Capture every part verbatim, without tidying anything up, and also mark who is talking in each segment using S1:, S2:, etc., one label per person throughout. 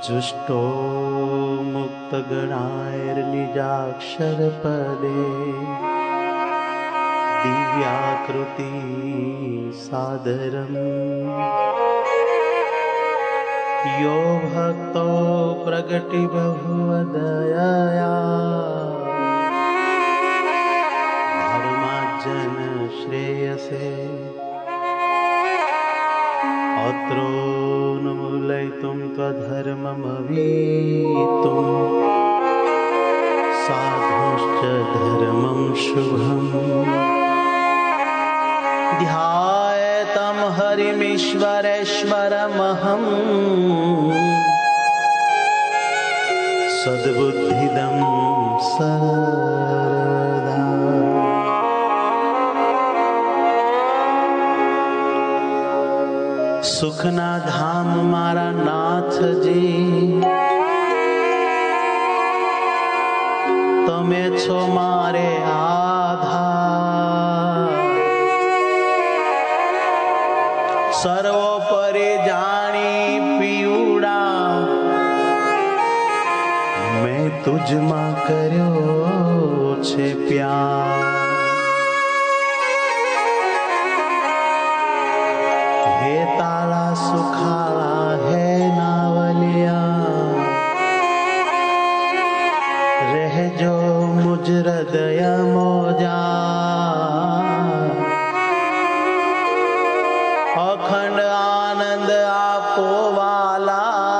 S1: जुष्टो मुक्तगणाैर्निजाक्षर पदे दिव्याकृति सादरम् यो भक्तो प्रगति बहुवदयया धर्मार्जन श्रेयसे अत्रो नमूलयितुं त्वधर्ममवीतुं साधुश्च धर्मं शुभम् ध्यायेतं हरिमीश्वरेश्वरमहम् सद्बुद्धिदं सर्वदा। सुखना धाम मारा नाथ जी तमे छो मारे आधार सर्वोपरि जानी पीउड़ा मैं तुझ मां कर्यो छे प्यार। हे ताला सुखाला है नावलिया रह जो मुझ हृदय मोजा अखंड आनंद आपो वाला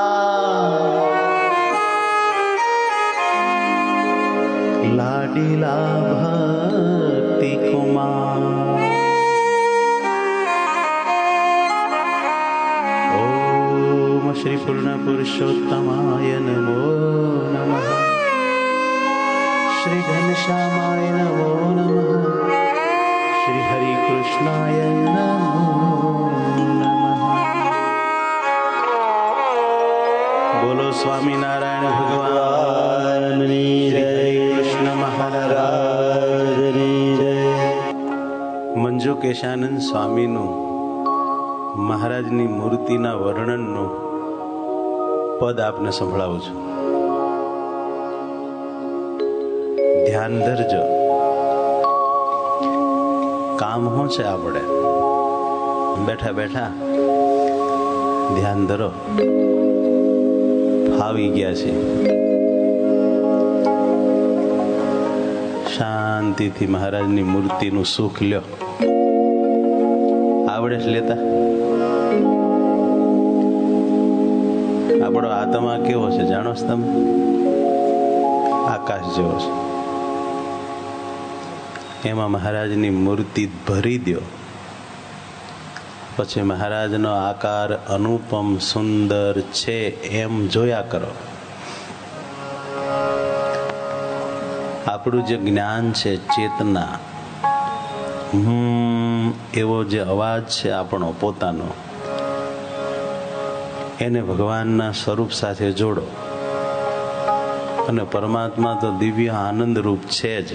S1: लाडीला भक्ति कुमार। ओम श्री पूर्ण पुरुषोत्तमाय नमो नमः। श्री घनश्यामाय नमो नमः। श्री हरि कृष्णाय नमो नमः। बोलो स्वामी नारायण भगवान की जय। कृष्ण महाराज की जय। मंजू केशानंद स्वामी नु महाराज नी मूर्ति ना वर्णन नु पद आपने संभळावुं छुं। ध्यान धरजो। काम हो छे आपणे बैठा बैठा ध्यान धरो फावी गया छे शांति थी महाराज नी मूर्ति नु सुख ल्यो। आवड़े लेता आपणो आत्मा केवो छे जाणो छो तमे? आकाश जेवो छे। एमां महाराजनी मूर्ति भरी द्यो पछी महाराजनो आकार अनुपम सुंदर छे एम जोया करो। आपणुं जे ज्ञान छे चेतना हम्म एवो जे अवाज छे आपणो पोतानो एने भगवानना स्वरूप साथे जोड़ो अने परमात्मा तो दिव्य आनंद रूप छे ज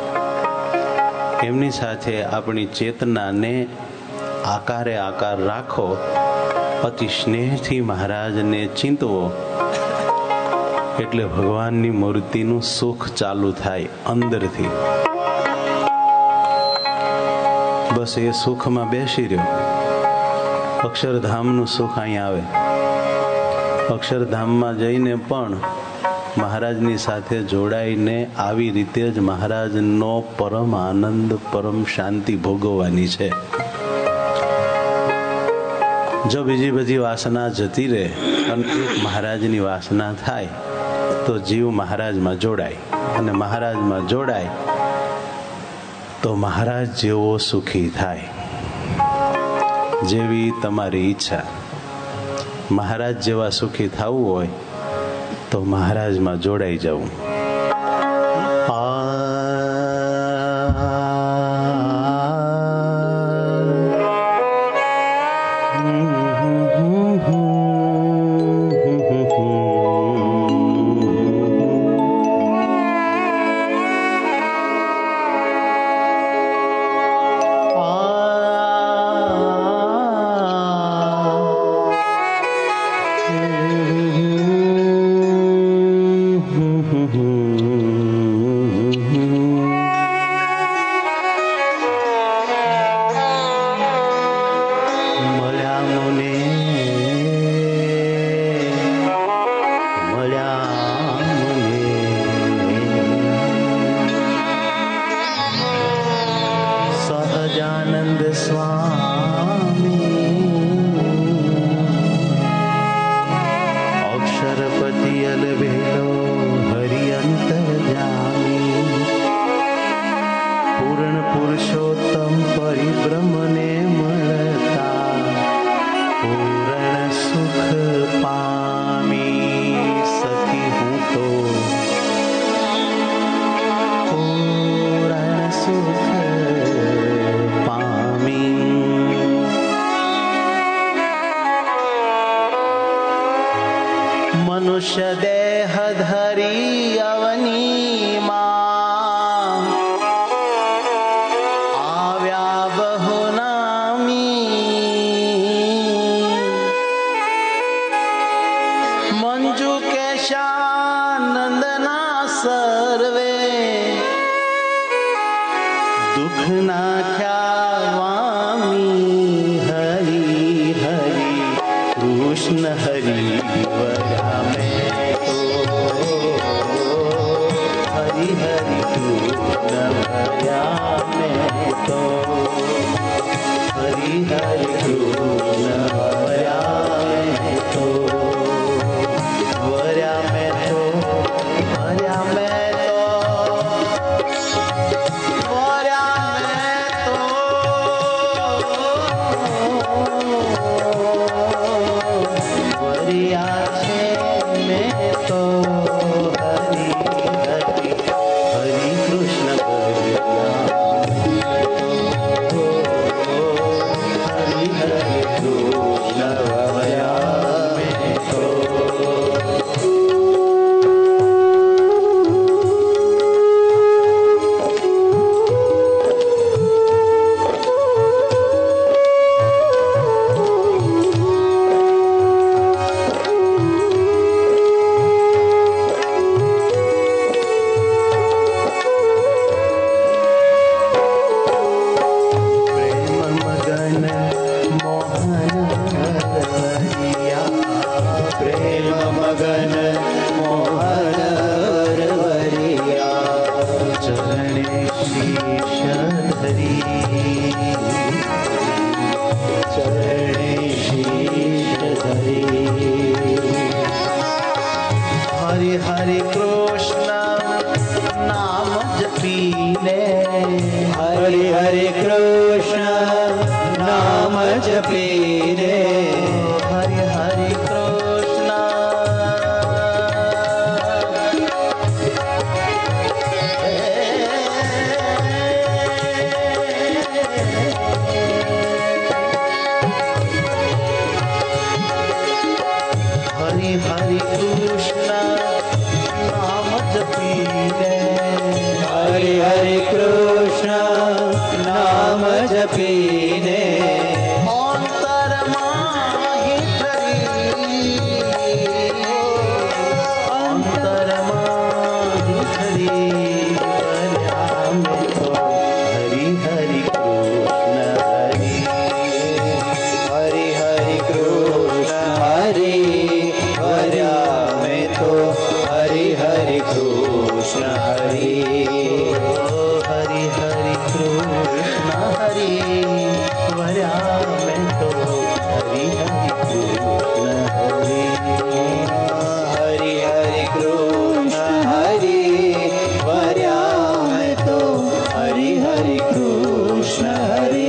S1: एमनी साथे आपणी चेतना ने आकारे आकार राखो अति स्नेहथी महाराज ने चिंतवो एटले भगवाननी मूर्तिनुं सुख चालू थाय अंदरथी। बस ए सुख में बेसी रह्यो। अक्षरधामनुं सुख अहीं आवे। अक्षरधाम में जईने पण महाराजनी साथे जोड़ाईने आवी रीते ज महाराजनो परम आनंद परम शांति भोगववानी छे। जो बीजी बधी वासना जती रहे अने एक महाराजनी वासना थाय तो जीव महाराज में जोड़ाय अने महाराज में जोड़ाय तो महाराज जेवो सुखी थाय। जेवी तमारी इच्छा। महाराज जेवा सुखी थावुं होय तो महाराज में जोड़ाई जाऊं।
S2: Mm-hmm.
S1: अक्षरपति अलबेलो हरि अंतर्यामी पूर्ण पुरुषोत्तम परिब्रह्म ने મળતા પૂર્ણ સુખ પામી સકી હું તો પૂર્ણ સુખ પામી मनुष्य देह धरी अवनी मां आव्या बहु नामी मंजू केशानंदना सर्वे दुख नाख्या वामी हरि हरि कृष्ण हरि वरा में तो हरि हरि कृष्ण वरा में तो हरि हरि कृष्ण वरा में तो वरा में तो वरा में तो वरा में तो वरिया छे में तो हरि हरि हरि कृष्ण वरिया हरि हरि कृष्ण वरिया में तो हरि हरि कृष्ण नाम जपीले
S2: हरि हरि कृष्ण नाम जपीले
S1: हरि हरि कृष्ण हरि हरि कृष्ण नाम जपीले
S2: हरि हरि कृष्ण नाम जपीले
S1: अंतर माहि धरी अंतर माहि धरी वरा में तो हरि हरि कृष्ण हरि
S2: हरि हरि कृष्ण हरि वरा में तो हरि हरि कृष्ण हरि
S1: हरि हरि कृष्ण हरि वरा में तो हरि हरि कृष्ण हरि
S2: हरि हरि कृष्ण हरि वरा में तो हरि हरि कृष्ण हरि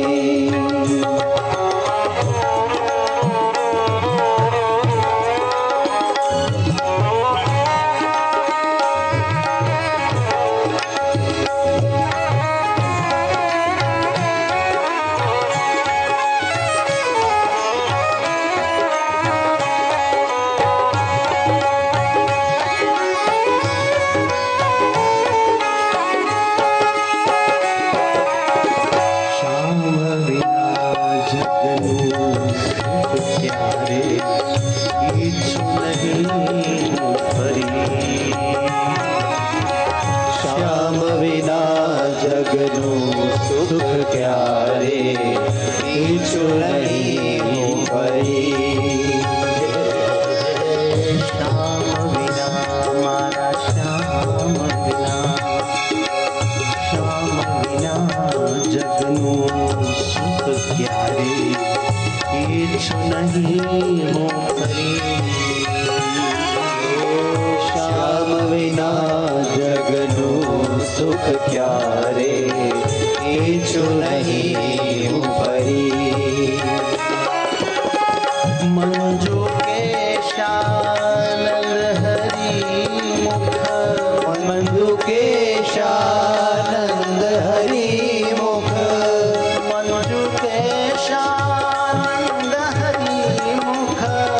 S1: श्याम बिना जगनु सुख क्यारे इच्छु नहीं परी श्याम बिना मारा श्याम बिना श्याम बिना जगनु सुख क्यारे इच्छु नहीं परी हरिमुख
S2: मंजुकेशानंद हरिमुख
S1: मंजुकेशानंद हरिमुख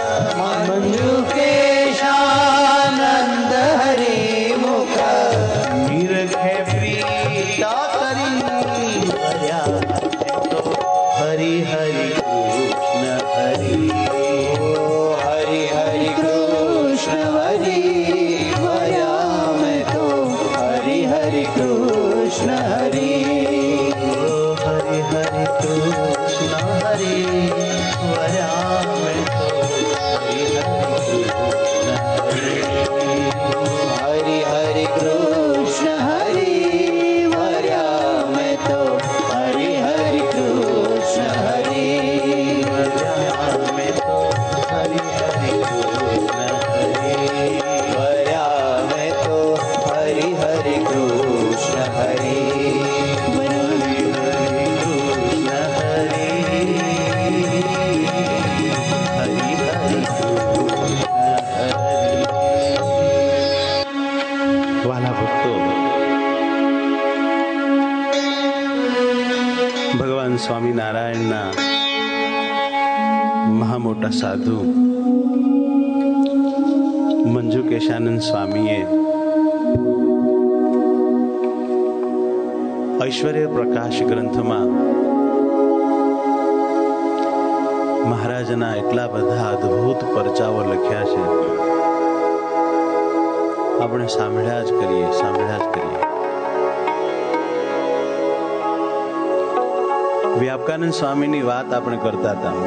S2: मंजुकेशानंद हरिमुख
S1: निरखे प्रीता करी भर्या तो हरि हरि कृष्ण हरि
S2: हरि हरि कृष्ण हरि भया मैं तो हरि हरि कृष्ण हरि
S1: हरि हरि कृष्ण हरि भर्या मैं तो हरि हरि कृष्ण हरि
S2: हरि हरि कृष्ण हरि भया मैं तो हरि हरि कृष्ण हरि
S1: भर्या मैं तो हरि हरि कृष्ण हरि
S2: भया मैं तो हरि हरि कृष्ण हरि
S1: વાલા ભક્તો, ભગવાન સ્વામિનારાયણના મહામોટા સાધુ મંજુકેશાનંદ સ્વામીએ ઐશ્વર્ય પ્રકાશ ગ્રંથમાં મહારાજના એટલા બધા અદ્ભુત પરચાઓ લખ્યા છે. આપણે સાંભળ્યા જ કરીએ સાંભળ્યા જ કરીએ વ્યાપકાનંદ સ્વામીની વાત આપણે કરતા હતા.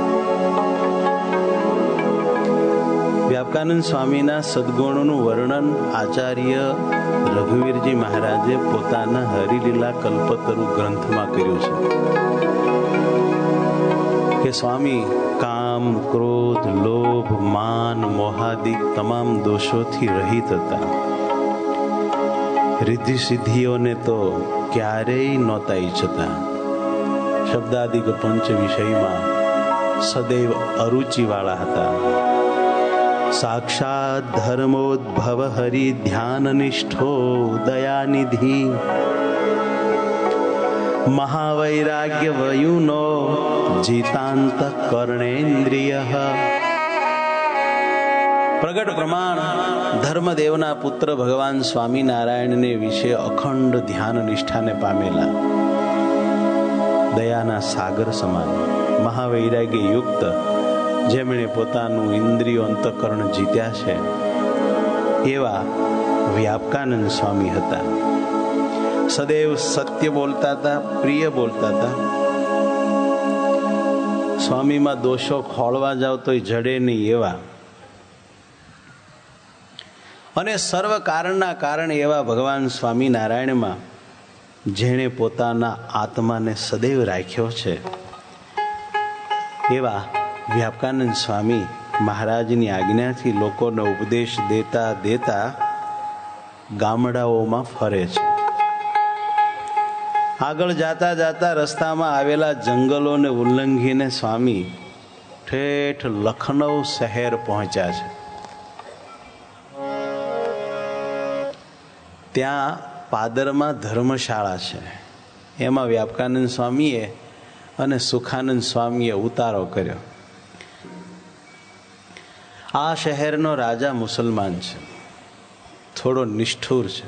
S1: વ્યાપકાનંદ સ્વામીના સદગુણોનું વર્ણન આચાર્ય રઘુવીરજી મહારાજે પોતાના હરિલીલા કલ્પતરુ ગ્રંથમાં કર્યું છે કે સ્વામી કામ, ક્રોધ, લોભ, માન, મોહાદિક તમામ દોષોથી રહિત હતા. રિદ્ધિ સિદ્ધિઓને તો ક્યારેય નહોતા ઈચ્છતા. શબ્દાદિક પંચ વિષયમાં સદૈવ અરુચિવાળા હતા. સાક્ષાત ધર્મોદ્ભવ હરિ ધ્યાન નિષ્ઠો દયાનિધિ મહાવૈરાગ્ય વયુનો જીતાંત કર્ણેન્દ્રિય. પ્રગટ પ્રમાણ ધર્મદેવના પુત્ર ભગવાન સ્વામિનારાયણને વિશે અખંડ ધ્યાન નિષ્ઠાને પામેલા, દયાના સાગર સમાન, મહાવૈરાગ્ય યુક્ત, જેમણે પોતાનું ઇન્દ્રિયો અંતઃકરણ જીત્યા છે, એવા વ્યાપકાનંદ સ્વામી હતા. સદૈવ સત્ય બોલતા હતા, પ્રિય બોલતા હતા. સ્વામીમાં દોષો ખોળવા જાવ તો જડે નહીં એવા, અને સર્વ કારણના કારણ એવા ભગવાન સ્વામિનારાયણમાં જેણે પોતાના આત્માને સદૈવ રાખ્યો છે, એવા વ્યાપકાનંદ સ્વામી મહારાજની આજ્ઞાથી લોકોને ઉપદેશ દેતા દેતા ગામડાઓમાં ફરે છે. આગળ જાતા જાતા રસ્તામાં આવેલા જંગલોને ઉલ્લંઘીને સ્વામી ઠેઠ લખનૌ શહેર પહોંચ્યા છે. ત્યાં પાદરમાં ધર્મશાળા છે. એમાં વ્યાપકાનંદ સ્વામીએ અને સુખાનંદ સ્વામીએ ઉતારો કર્યો. આ શહેરનો રાજા મુસલમાન છે, થોડો નિષ્ઠુર છે.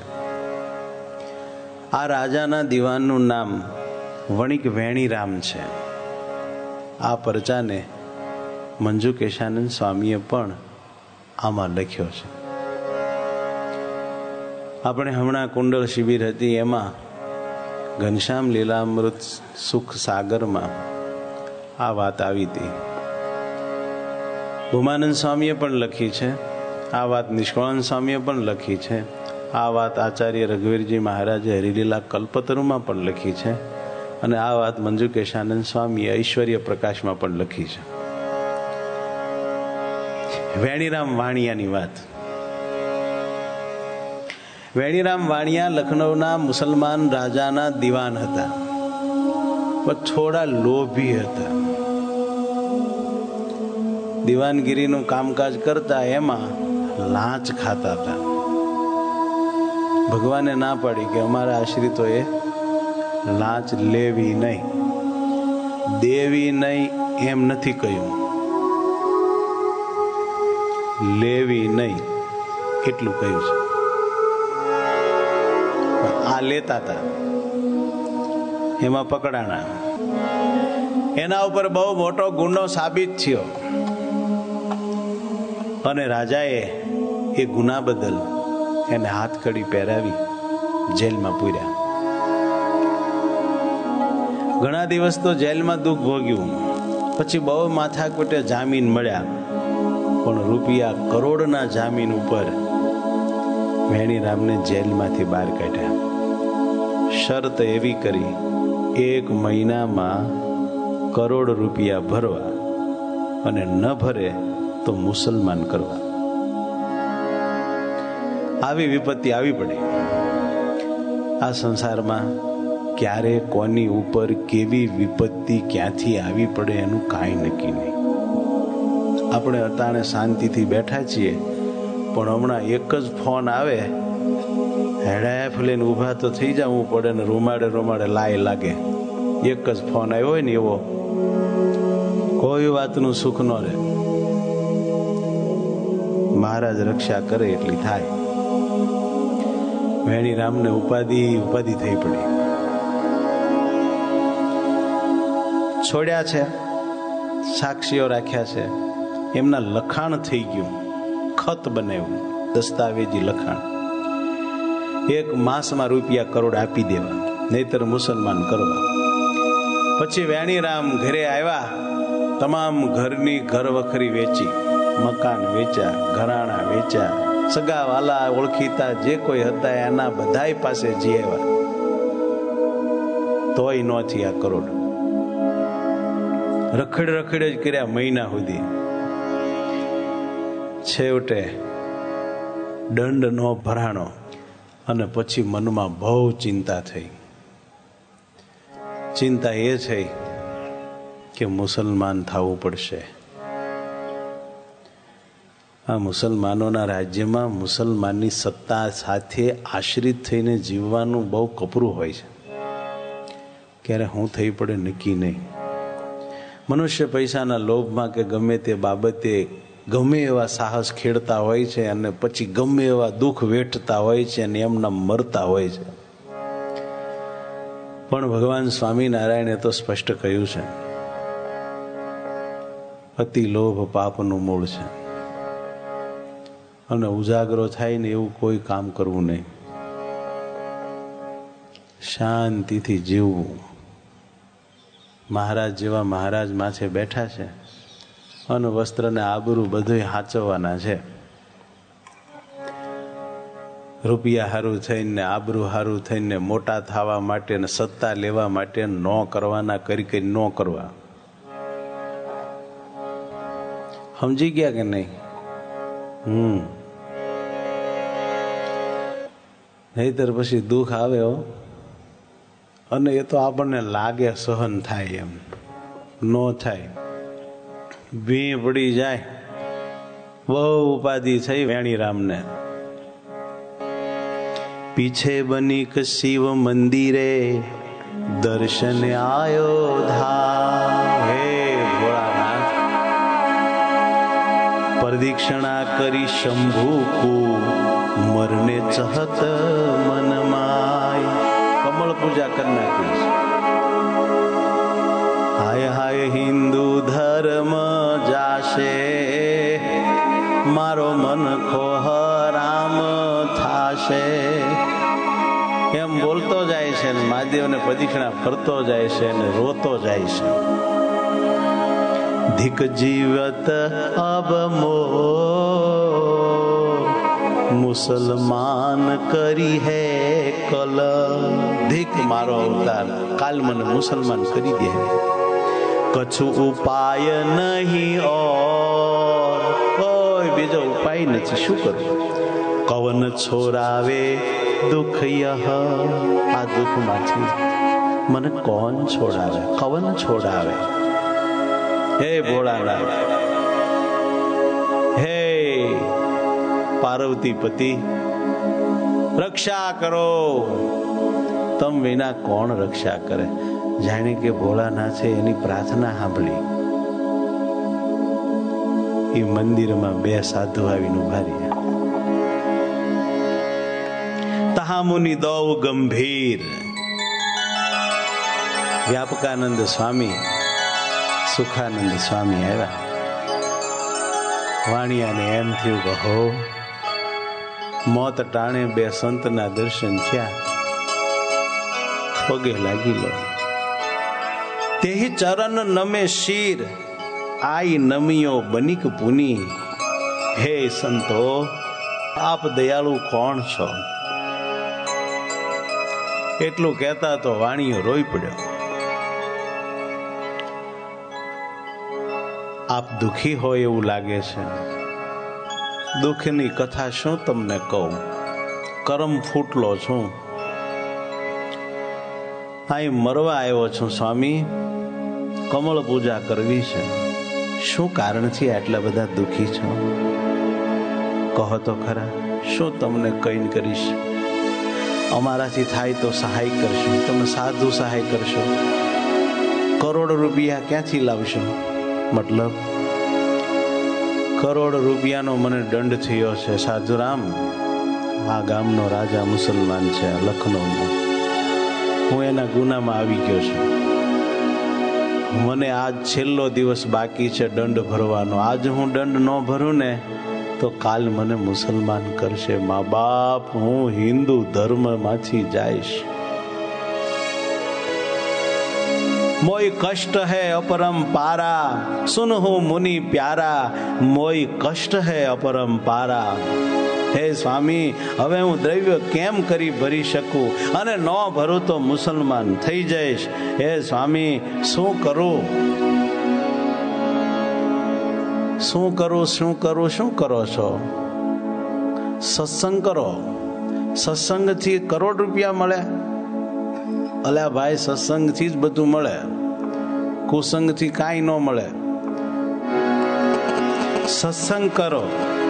S1: આ રાજાના દિવાનનું નામ વણિક વેણીરામ છે. આ પરચાને મંજુકેશાનંદ સ્વામીએ પણ આમાં લખ્યો છે. આપણે હમણાં કુંડળ શિબિર હતી એમાં ઘનશ્યામ લીલામૃત સુખ સાગરમાં આ વાત આવી હતી. ભૂમાનંદ સ્વામીએ પણ લખી છે આ વાત, નિષ્કળાનંદ સ્વામીએ પણ લખી છે આ વાત, આચાર્ય રઘુવીરજી મહારાજે હરિલીલા કલ્પતરુમાં પણ લખી છે, અને આ વાત મંજુકેશાનંદ સ્વામીએ ઐશ્વર્ય પ્રકાશમાં પણ લખી છે. વેણીરામ વાણિયાની વાત. વેણીરામ વાણિયા લખનૌના મુસલમાન રાજાના દિવાન હતા, પણ થોડા લોભી હતા. દિવાનગીરીનું કામકાજ કરતા એમાં લાંચ ખાતા હતા. ભગવાને ના પાડી કે અમારા આશ્રિતોએ લાંચ લેવી નહીં, દેવી નહીં એમ નથી કહ્યું, લેવી નહીં એટલું કહ્યું છે. આ લેતા હતા એમાં પકડાણા. એના ઉપર બહુ મોટો ગુનો સાબિત થયો અને રાજાએ એ ગુના બદલ એને હાથકડી પહેરાવી જેલમાં પૂર્યા. ઘણા દિવસ તો જેલમાં દુઃખ ભોગ્યું. પછી બહુ માથાકૂટે જામીન મળ્યા, પણ રૂપિયા કરોડના જામીન ઉપર વેણીરામને જેલમાંથી બહાર કાઢ્યા. શરત એવી કરી, એક મહિનામાં કરોડ રૂપિયા ભરવા અને ન ભરે તો મુસલમાન કરવા. આવી વિપત્તિ આવી પડી. આ સંસારમાં ક્યારે કોની ઉપર કેવી વિપત્તિ ક્યાંથી આવી પડે એનું કાંઈ નક્કી નહીં. આપણે અટાણે શાંતિથી બેઠા છીએ, પણ હમણાં એક જ ફોન આવે, હેડાફ લઈને ઊભા તો થઈ જવું પડે ને રૂમાડે રૂમાડે લાય લાગે. એક જ ફોન આવ્યો હોય ને એવો, કોઈ વાતનું સુખ ન રહે. મહારાજ રક્ષા કરે એટલી થાય. વેણીરામને ઉપાધિ ઉપાધિ થઈ પડી. છોડ્યા છે, સાક્ષીઓ રાખ્યા છે, એમના લખાણ થઈ ગયું, ખત બનાવ્યું, દસ્તાવેજી લખાણ. એક માસમાં રૂપિયા કરોડ આપી દેવા, નહીતર મુસલમાન કરવા. પછી વેણીરામ ઘરે આવ્યા, તમામ ઘરની ઘર વખરી વેચી, મકાન વેચ્યા, ઘરાણા વેચ્યા, સગા વાલા ઓળખીતા જે કોઈ હતા એના બધાય પાસે જી આવ્યા, તોય ન થયા કરોડ. રખડ રખડ જ કર્યા મહિના સુધી. છેવટે દંડ નો ભરાણો અને પછી મનમાં બહુ ચિંતા થઈ. ચિંતા એ થઈ કે મુસલમાન થવું પડશે. આ મુસલમાનોના રાજ્યમાં મુસલમાનની સત્તા સાથે આશ્રિત થઈને જીવવાનું બહુ કપરું હોય છે. ક્યારે હું થઈ પડે નક્કી નહીં. મનુષ્ય પૈસાના લોભમાં કે ગમે તે બાબતે ગમે એવા સાહસ ખેડતા હોય છે અને પછી ગમે એવા દુઃખ વેઠતા હોય છે અને એમના મરતા હોય છે. પણ ભગવાન સ્વામિનારાયણે તો સ્પષ્ટ કહ્યું છે, અતિ લોભ પાપનું મૂળ છે અને ઉજાગરો થાય ને એવું કોઈ કામ કરવું નહીં. શાંતિથી જીવવું. મહારાજ જેવા મહારાજ માથે બેઠા છે અને વસ્ત્ર ને આબરૂ બધું હાચવવાના છે. રૂપિયા હારું થઈને, આબરૂ હારું થઈને મોટા થવા માટે ને સત્તા લેવા માટે ન કરવાના, કરી કરી ન કરવા. સમજી ગયા કે નહીં? હમ નહીતર પછી દુઃખ આવે હો. અને એ તો આપણને લાગે સહન થાય, એમ ન થાય. ભી પડી જાય. બહુ ઉપાધિ થઈ વેણીરામને. પીછે બની કે શિવ મંદિરે દર્શન આયો ધા. હે ભોળાનાથ, પ્રદક્ષિણા કરી શંભુ કો મરને ચહત મનમાય. કમળ પૂજા કરી નાખી. હાય હાય હિન્દુ ધર્મ જાશે, મારો મન ખોહ રામ થાશે. એમ બોલતો જાય છે ને મહાદેવને પ્રદક્ષિણા ફરતો જાય છે ને રોતો જાય છે. ધિક જીવત અબ મો મુસલમાન કરી હે કલ. ધીક મારો અવતાર, કાલ મને મુસલમાન કરી દે. કછું ઉપાય નહીં ઓર, કોઈ બીજો ઉપાય નથી. શું કરું? કવન છોરાવે દુઃખ યહ. આ દુઃખમાંથી મને કોણ છોડાવે? કવન છોડાવે. હે ભોળાનાથ, હે पार्वती पति रक्षा करो। तम विना कौन रक्षा करे। जाने के भोलानाथे एनी प्रार्थना सांभળી। ई मंदिर में बे साधु आवीने उभा रह्या। तहा मुनि दौ गंभीर। व्यापकानंद स्वामी सुखानंद स्वामी आव्या। वाणियाने एम थयुं के हो मौत टाणे बे संतना दर्शन थया, पगे लागी लो। तेहि चरण नमे शीर आई नमियो बनिक पुनी। हे संतो आप दयालु कोण छो। एटલું કહેતા તો વાણીઓ રોઈ પડ્યો। आप दुखी हो એવું લાગે છે। દુઃખની કથા શું તમને કહું। કરમ ફૂટલો છું। અહીં મરવા આવ્યો છું સ્વામી। કમળ પૂજા કરવી છે। શું કારણથી આટલા બધા દુખી છો? કહો તો ખરા, શું તમને કહીને કરીશ? અમારાથી થાય તો સહાય કરશો। તમે સાધુ સહાય કરશો। કરોડ રૂપિયા ક્યાંથી લાવશો? मतलब करोड़ रुपयानो मने दंड थयो छे साधुराम। आ गामनो राजा मुसलमान छे लखनऊ। हूँ एना गुनामां आवी गयो छुं। मने आज छेल्लो दिवस बाकी छे दंड भरवानो। आज हूँ दंड न भरूं ने तो काल मने मुसलमान करशे। माँ बाप हूँ हिंदू धर्म मांथी जाईश। मोई कष्ट है अपरंपारा। सुन हो मुनि प्यारा। मोई कष्ट है अपरंपारा। हे स्वामी हवे हूँ द्रव्य केम करी भरी शकूं अने न भरू तो मुसलमान थई जईश। हे स्वामी शू करूं शू करूं शू करूं शू करो छो? सत्संग करो। सत्संग थी करोड़ रुपया मळे। अल्या भाई सत्संग थी ज बधुं मळे। कुसंग थी काई न मळे। सत्संग करो।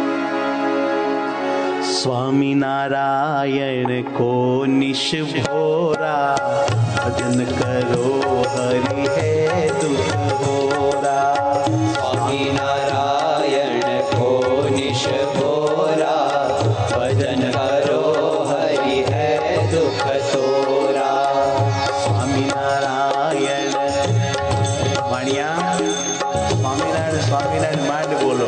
S1: स्वामी नारायण को निश भोरा। भजन करो हरि है दुख होरा। स्वामी नारायण को निश भोरा। भजन करो हरि है दुख तोरा। स्वामी नारायण वाणिया स्वामीनारायण स्वामीनारायण मांड बोलो।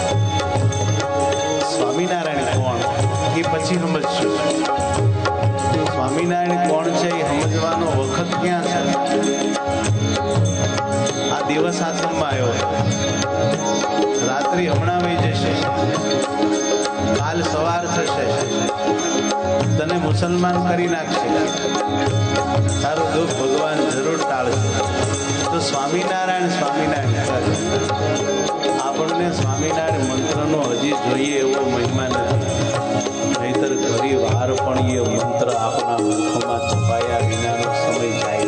S1: स्वामीनारायण कोण ये पछी समझशो। स्वामीनारायण कोण छे ये समजવાનો વખત ક્યાં છે? આ દિવસ આશ્રમમાં આવ્યો। રાત્રિ હમણાં વહી જશે। કાલ સવાર થશે। તને મુસલમાન કરી નાખશે। તારું દુઃખ ભગવાન જરૂર ટાળશે। तो स्वामीनारायण स्वामीनारायण आपने स्वामीनारायण मंत्र नो हजी जोईए एवो महिमा नहीं। नहींतर घणी वार पण ये मंत्र आपना मुखमां छपाया विनानो समय जाय।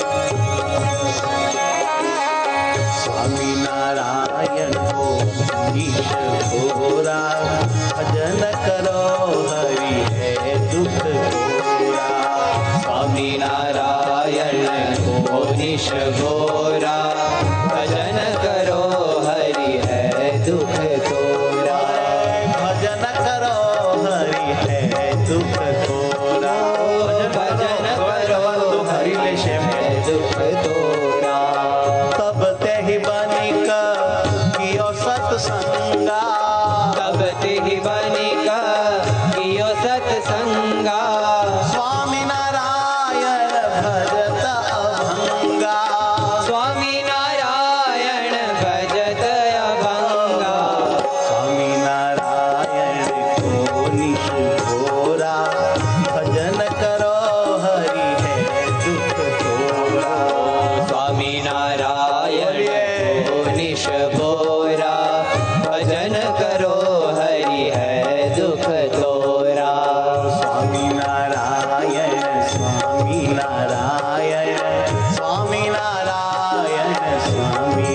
S1: स्वामीनारायण को नीश घोरा। भजन करो हरि है दुख तोरा। स्वामीनारायण को निश घोरा। भजन करो हरि है दुख तोरा। भजन करो हरि है दुख तोरा। भजन करो हरि लेशे दुख तोरा। तब तेहि बनिक कियो सत्संगा। तब तेहि बनिक कियो सत्संगा। स्वामीनारायण भजत अभंगा। स्वामीनारायण भजत अभंगा। स्वामीनारायण को निश घोरा। भजन करो हरि है दुख तोरा। स्वामीनारायण को निश घोरा। भजन करो हरि है दुख तोरा। स्वामीनारायण स्वामीनारायण स्वामीनारायण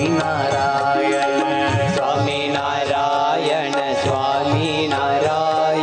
S1: स्वामीनारायण स्वामीनारायण स्वामीनारायण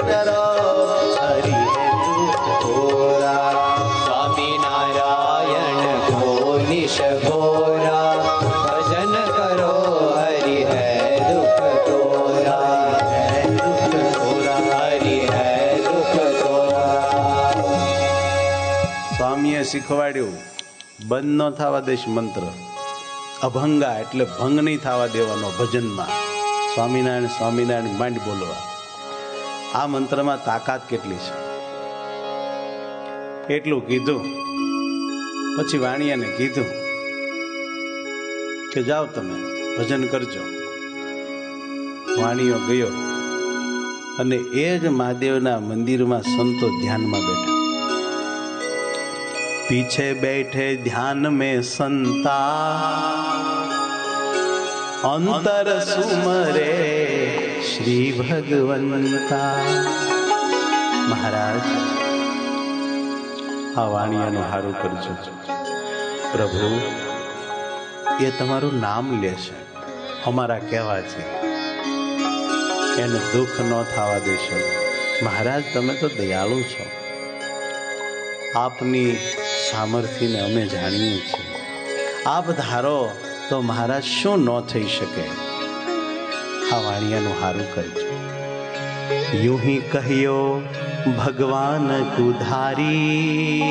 S1: करो हरि है दुख तोरा।
S2: स्वामी नारायण को निश घोरा, भजन करो हरि है दुख तोरा।
S1: है दुख तोरा।
S2: हरि है दुख तोरा।
S1: સ્વામીએ શીખવાડ્યું બંધ ન થવા દેશ મંત્ર, અભંગા એટલે ભંગ નહીં થવા દેવાનો ભજનમાં. સ્વામિનારાયણ સ્વામિનારાયણ માંડ બોલવા. આ મંત્રમાં તાકાત કેટલી છે એટલું કીધું. પછી વાણિયાને કીધું કે જાઓ તમે ભજન કરજો. વાણિયો ગયો અને એ જ મહાદેવના મંદિરમાં સંતો ધ્યાનમાં બેઠા. पीछे बैठे ध्यान में संता, अंतर सुमरे श्री भगवंता. महाराज आ वाणियाનું હારું કરજો. પ્રભુ એ તમારું નામ લે છે, અમારા કહેવાથી એને દુઃખ ન થવા દેશો. મહારાજ તમે તો દયાળુ છો, આપની સામર્થ્યને અમે જાણીએ છીએ. આપ ધારો તો મહારાજ શું ન થઈ શકે. આ વાણિયાનું હારું કરજો. यूं ही कहियो भगवान कुधारी,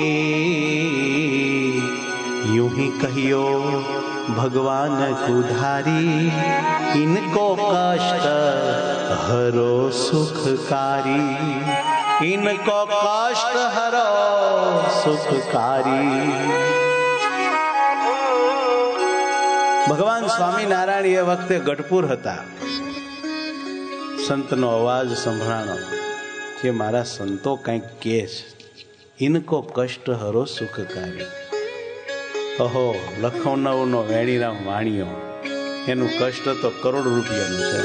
S1: यूं ही कहियो भगवान कुधारी, इनको कष्ट हरो सुखकारी, इनको कष्ट हरो सुखकारी. ભગવાન સ્વામિનારાયણ એ વખતે ગઢપુર હતા. સંતનો અવાજ સંભળાણો કે મારા સંતો કંઈક કહે છે, ઇનકો કષ્ટ હરો સુખકારી. ઓહો, લખનૌનો વેણીરામ વાણિયો, એનું કષ્ટ તો કરોડ રૂપિયાનું છે.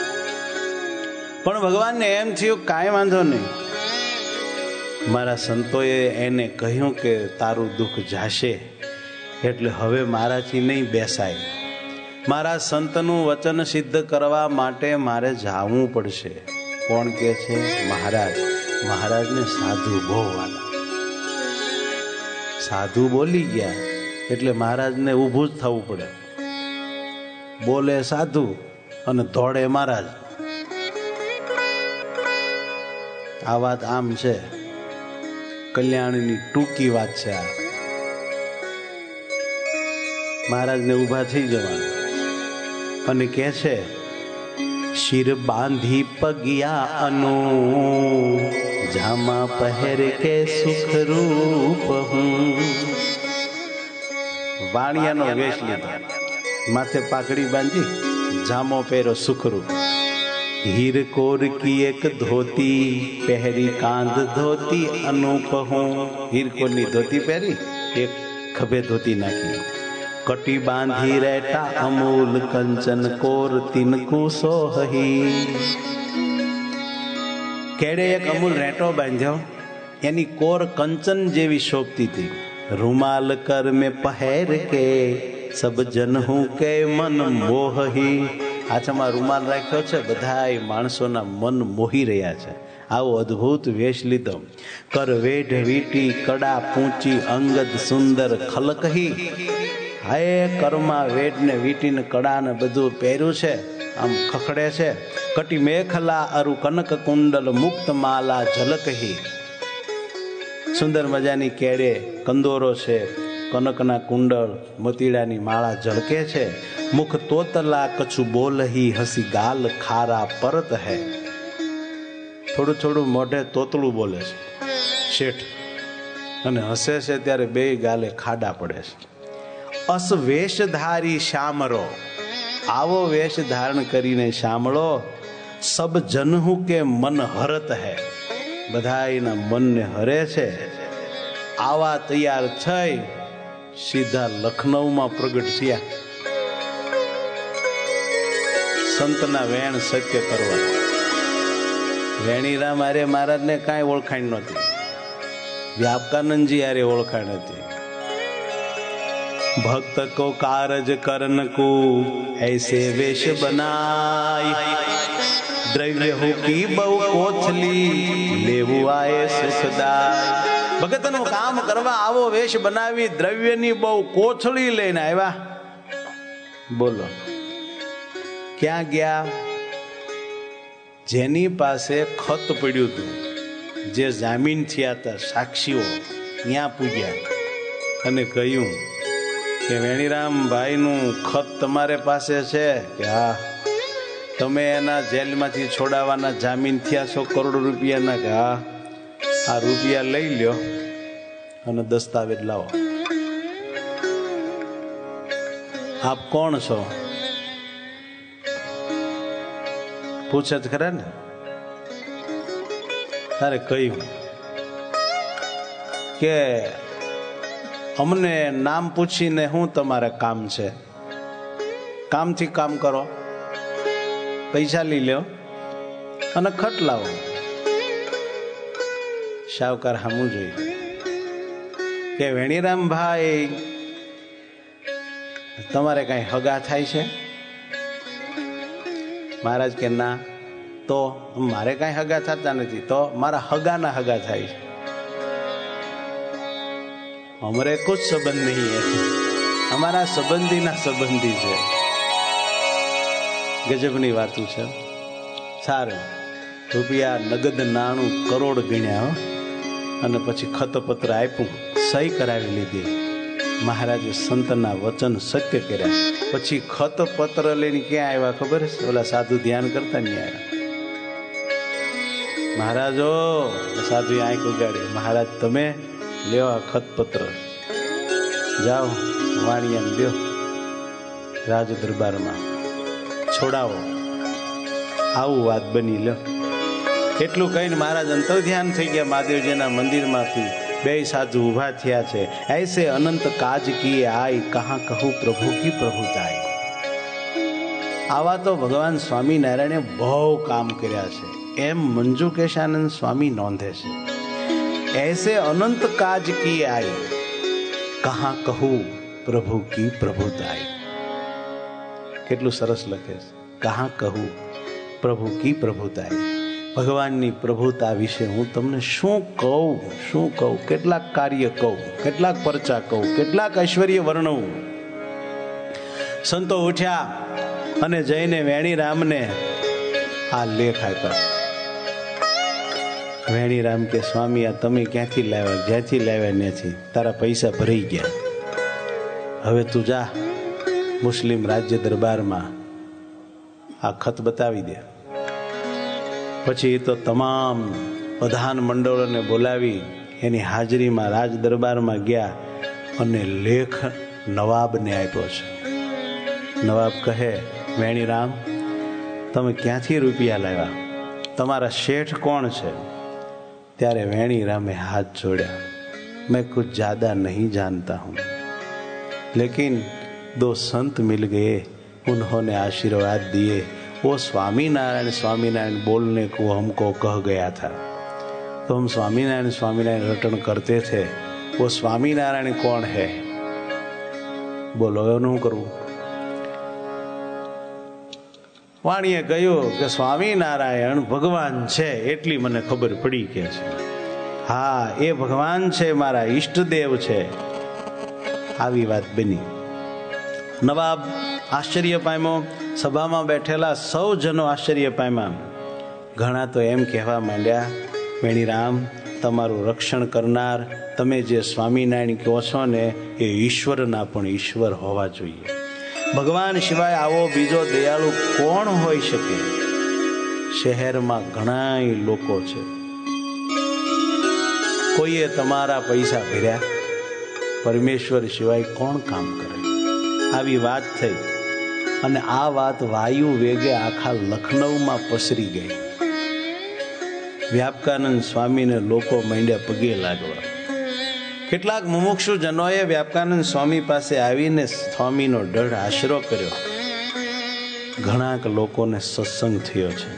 S1: પણ ભગવાનને એમ થયું કાંઈ વાંધો નહીં, મારા સંતોએ એને કહ્યું કે તારું દુઃખ જાશે, એટલે હવે મારાથી નહીં બેસાય. મારા સંતનું વચન સિદ્ધ કરવા માટે મારે જાવું પડશે. કોણ કે છે? મહારાજ. મહારાજને સાધુ બહુ વાલા. સાધુ બોલી ગયા એટલે મહારાજને ઊભું જ થવું પડે. બોલે સાધુ અને દોડે મહારાજ. આ વાત આમ છે, કલ્યાણની ટૂંકી વાત છે આ. મહારાજને ઊભા થઈ જવાનું અને કહે છે, શિર બાંધી પગિયા અનો, જામા પહેર કે સુખ રૂપ હું. વાણિયાનો વેશ લીધો, માથે પાઘડી બાંધી, જામો પહેરો સુખરૂપ. હીર કોર કી એક ધોતી, પહેરી કાંધ ધોતી અનુપ હું. હીરકોરની ધોતી પહેરી, એક ખભે ધોતી નાખી. કટી બાંધી રહેતા અમૂલ કંચન કોર તિનકુ સોહી. કેડે એક અમૂલ રેટો બાંધ્યો, એની કોર કંચન જેવી શોભતી હતી. રૂમાલ કર મેં પહેર કે સબ જન હું કે મન મોહી. આછામાં રૂમાલ રાખ્યો છે, બધા માણસોના મન મોહી રહ્યા છે. આવો અદ્ભુત વેશ લીધો. કર વેઢ વીટી કડા પૂંચી અંગદ સુંદર ખલકહી. હાય, કરમાં વેઢ ને વીટીને કડા ને બધું પહેર્યું છે, આમ ખખડે છે. કટી મેખલા અરુ કનક કુંડલ મુક્ત માલા ઝલકહી. સુંદર મજાની કેડે કંદોરો છે, કનકના કુંડળ મોતીડાની માળા ઝળકે છે. મુખ તોતલા કછું બોલહી, હસી ગાલ ખારા પરત હૈ. થોડું થોડું મોઢે તોતલું બોલે છે શેઠ, અને હસે છે ત્યારે બે ગાલે ખાડા પડે છે. અસ વેશધારી શ્યામરો, આવો વેશ ધારણ કરીને શામળો. સબ જનહુ કે મન હરત હૈ, બધા એના મનને હરે છે. આવા તૈયાર થઈ સીધા લખનૌમાં પ્રગટ થયા, સંતના વેણ સત્ય કરવા. વેણીરામ આરે મહારાજને કાંઈ ઓળખાણ નહોતી, વ્યાપકાનંદજી આરે ઓળખાણ હતી. भक्त को कारज करन को ऐसे वेश बनाई, દ્રવ્ય હુકી બહુ કોથલી લેવું આયે સુખદાય. ભગતનું કામ કરવા આવો વેશ બનાવી દ્રવ્યની બહુ કોથળી લઈને આવ્યા. બોલો ક્યાં ગયા? જેની પાસે ખત પડ્યું હતું, જે જામીન થયા હતા સાક્ષીઓ, ત્યાં પૂજ્યા અને કહ્યું કે વેણીરામભાઈ નું ખત તમારે પાસે છે કે હા? તમે એના જેલમાંથી છોડાવવાના જામીન થયા છો કરોડો રૂપિયાના કે હા? આ રૂપિયા લઈ લ્યો અને દસ્તાવેજ લાવો. આપ કોણ છો? પૂછે જ ખરા ને. તારે કહ્યું કે અમને નામ પૂછીને શું તમારે કામ છે? કામથી કામ કરો, પૈસા લઈ લો અને ખટ લાવો. શાહુકાર સામું જોયું કે વેણીરામભાઈ તમારે કઈ હગા થાય છે? મહારાજ કે ના. તો મારે કઈ હગા થતા નથી. તો મારા હગાના હગા થાય છે. હમરે કુછ સંબંધ નહીં હે, અમારા સંબંધીના સંબંધી છે. ગજબની વાતું છે. સારું, રૂપિયા નગદ નાણું કરોડ ગણ્યા અને પછી ખતપત્ર આપ્યું, સહી કરાવી લીધી. મહારાજે સંતના વચન સત્ય કર્યા. પછી ખત પત્ર લઈને ક્યાં આવ્યા ખબર છે? ઓલા સાધુ ધ્યાન કરતા નહીં આવ્યા. મહારાજો સાધુ આંખ ઉગાડી, મહારાજ તમે લ્યો આ ખત પત્ર, જાઓ વાણિયાને લ્યો રાજ દરબારમાં છોડાવો. આવું વાત બની. લ્યો એટલું કહીને મહારાજ અંતર ધ્યાન થઈ ગયા મહાદેવજીના મંદિરમાંથી. બે સાધુ ઉભા થયા છે. ऐसे अनंत काज किए आय कहाँ कहूँ प्रभु की प्रभुताई. આવા તો ભગવાન સ્વામિનારાયણે બહુ કામ કર્યા છે એમ મંજુકેશાનંદ સ્વામી નોંધે છે. ऐसे अनंत काज किए आय कहाँ कहूँ प्रभु की प्रभुताई. કેટલું સરસ લખે છે. कहाँ कहूँ प्रभु की प्रभुताई. ભગવાનની પ્રભુતા વિશે હું તમને શું કહું, શું કહું, કેટલાક કાર્ય કહું, કેટલાક પરચા કહું, કેટલાક ઐશ્વર્ય વર્ણવું. સંતો ઉઠ્યા અને જઈને વેણીરામને આ લેખ આપ્યા. વેણીરામ કે સ્વામી આ તમે ક્યાંથી લાવ્યા? જ્યાંથી લાવ્યા ત્યાંથી. તારા પૈસા ભરાઈ ગયા. હવે તું જા મુસ્લિમ રાજ્ય દરબારમાં આ ખત બતાવી દે. પછી તો તમામ પ્રધાન મંડળોને બોલાવી એની હાજરીમાં રાજ દરબારમાં ગયા અને લેખ નવાબને આપ્યો છે. નવાબ કહે વેણીરામ તમે ક્યાંથી રૂપિયા લાવ્યા? તમારા શેઠ કોણ છે? ત્યારે વેણીરામે હાથ જોડ્યા. मैं कुछ ज्यादा नहीं जानता हूँ, लेकिन दो संत मिल गए, उन्होंने आशीर्वाद दिए. वो स्वामीनारायण स्वामीनारायण बोलने को हमको कह गया था, तो हम स्वामीनारायण स्वामीनारायण रटन करते थे. वो स्वामीनारायण कौन है? बोलो एનું કરવું. વાણીએ કહ્યું કે સ્વામિનારાયણ ભગવાન છે એટલી મને ખબર પડી કે છે. હા એ ભગવાન છે, મારા ઈષ્ટદેવ છે. આવી વાત બની. નવાબ આશ્ચર્ય પામ્યો. સભામાં બેઠેલા સૌ જનો આશ્ચર્ય પામ્યા. ઘણા તો એમ કહેવા માંડ્યા વેણીરામ તમારું રક્ષણ કરનાર તમે જે સ્વામિનારાયણ કહો છો ને એ ઈશ્વરના પણ ઈશ્વર હોવા જોઈએ. ભગવાન સિવાય આવો બીજો દયાળુ કોણ હોઈ શકે? શહેરમાં ઘણા લોકો છે, કોઈએ તમારા પૈસા ભર્યા, પરમેશ્વર સિવાય કોણ કામ કરે? આવી વાત થઈ અને આ વાત વાયુ વેગે આખા લખનૌમાં પસરી ગઈ. વ્યાપકાનંદ સ્વામીને લોકો માંડ્યા પગે લાગવા. કેટલાક મુમુક્ષુ જનોએ વ્યાપકાનંદ સ્વામી પાસે આવીને સ્વામીનો દઢ આશરો કર્યો. ઘણા લોકોને સત્સંગ થયો છે.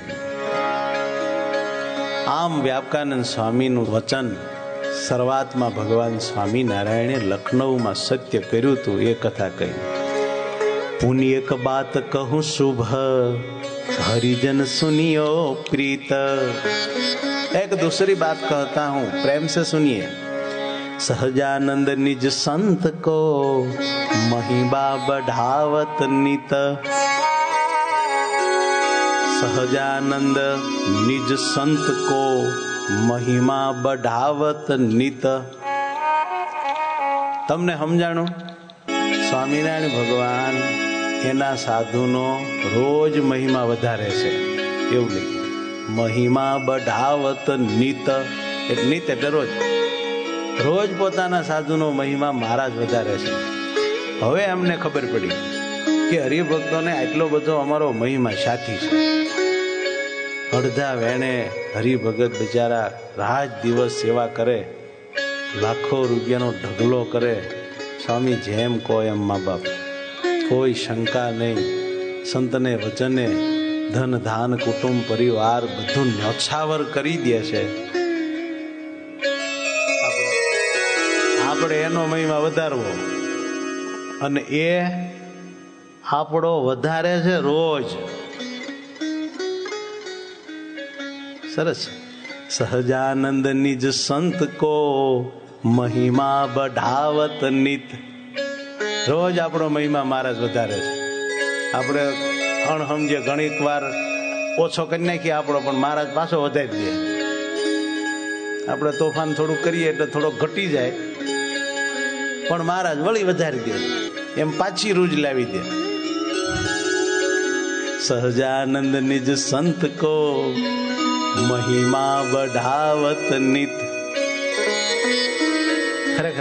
S1: આમ વ્યાપકાનંદ સ્વામીનું વચન શરૂઆતમાં ભગવાન સ્વામિનારાયણે લખનૌમાં સત્ય કર્યું હતું એ કથા કહી. પુણ્ય ક બાત કહું શુભ हरिजन सुनियो प्रीत। एक दूसरी बात कहता हूं, प्रेम से सुनिए। सहजानंद निज संत को महिमा बढ़ावत नित। सहजानंद निज संत को महिमा बढ़ावत नित। તમને સમજાણું? સ્વામિનારાયણ ભગવાન એના સાધુનો રોજ મહિમા વધારે છે એવું લખ્યું. મહિમા બઢાવત નિત, એટલે નિત એટલે રોજ. રોજ પોતાના સાધુનો મહિમા મહારાજ વધારે છે. હવે અમને ખબર પડી કે હરિભક્તોને આટલો બધો અમારો મહિમા સાથી છે. અડધા વેણે હરિભગત બિચારા રાત દિવસ સેવા કરે, લાખો રૂપિયાનો ઢગલો કરે. સ્વામી જેમ કહો એમ મા બાપ, કોઈ શંકા નહીં. સંતને વચને ધન ધાન કુટુંબ પરિવાર બધું ન્યોછાવર કરી દે છે. આપણે એનો મહિમા વધારવો, અને એ આપણો વધારે છે રોજ. સરસ. સહજાનંદ નિજ સંત કો મહિમા બઢાવત નિત. રોજ આપણો મહિમા મહારાજ વધારે છે. આપણે અણહમજે ઘણીક વાર ઓછો કરી નાખીએ આપણો, પણ મહારાજ પાછો વધારી દે. આપણે તોફાન થોડું કરીએ એટલે થોડો ઘટી જાય, પણ મહારાજ વળી વધારી દે, એમ પાછી રૂજ લાવી દે. સહજાનંદ નિજ સંત કો મહિમા બઢાવત નિત. ખરેખર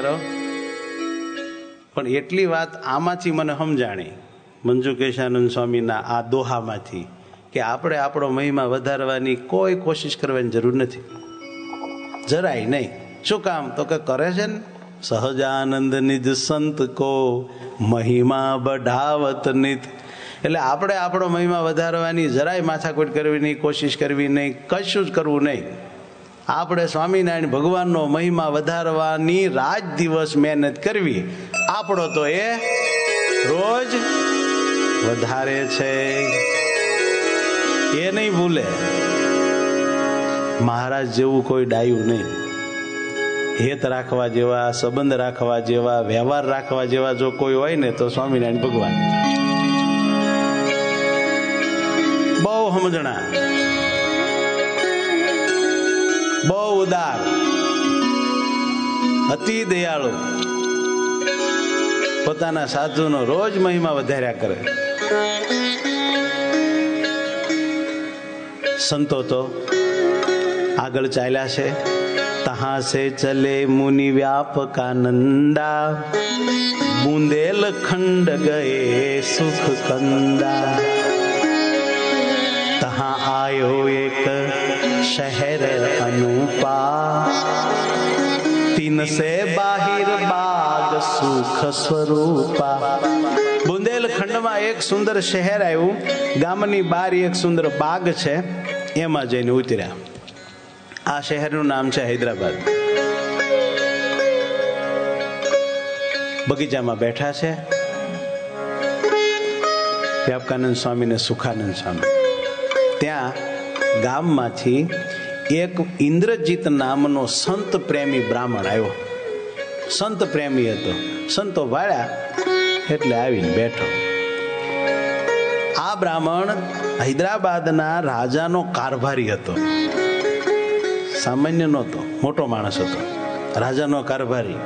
S1: પણ એટલી વાત આમાંથી મને સમજાણી, મંજુકેશાનંદ સ્વામીના આ દોહામાંથી, કે આપણે આપણો મહિમા વધારવાની કોઈ કોશિશ કરવાની જરૂર નથી, જરાય નહીં. શું કામ? તો કે કરે છે ને, સહજાનંદ નિજ સંત કો મહિમા બઢાવત નિત. એટલે આપણે આપણો મહિમા વધારવાની જરાય માથાકૂટ કરવીની કોશિશ કરવી નહીં, કશું જ કરવું નહીં. આપણે સ્વામિનારાયણ ભગવાનનો મહિમા વધારવાની રાત દિવસ મહેનત કરવી. આપણો તો એ રોજ વધારે છે, એ નહીં ભૂલે. મહારાજ જેવું કોઈ ડાયું નહીં. હેત રાખવા જેવા, સંબંધ રાખવા જેવા, વ્યવહાર રાખવા જેવા જો કોઈ હોય ને તો સ્વામિનારાયણ ભગવાન. બહુ સમજણા, બહુ ઉદાર, અતિ દયાળુ, પોતાના સાધુનો રોજ મહિમા વધાર્યા કરે. સંતો તો આગળ ચાલ્યા છે. તહાં સે ચલે મુનિ વ્યાપકાનંદા, બુંદેલખંડ ગયે સુખ કંદા. તહાં આયો એક શહેર અનુપા, તીન સે બાહિર બાગ સુખ સ્વરૂપા. બુંદેલખંડમાં એક સુંદર શહેર આવ્યું, ગામની બહાર એક સુંદર બાગ છે, એમાં જઈને ઉતર્યા. આ શહેરનું નામ છે હૈદરાબાદ. બગીચામાં બેઠા છે વ્યાપકાનંદ સ્વામી ને સુખાનંદ સ્વામી. ત્યાં ગામમાંથી એક ઇન્દ્રજીત નામનો સંત પ્રેમી બ્રાહ્મણ આવ્યો. સંત પ્રેમી હતો. સંતો ભાળ્યા એટલે આવીને બેઠો. આ બ્રાહ્મણ હૈદરાબાદના રાજાનો કારભારી હતો. સામાન્ય નહોતો, મોટો માણસ હતો, રાજાનો કારભારી.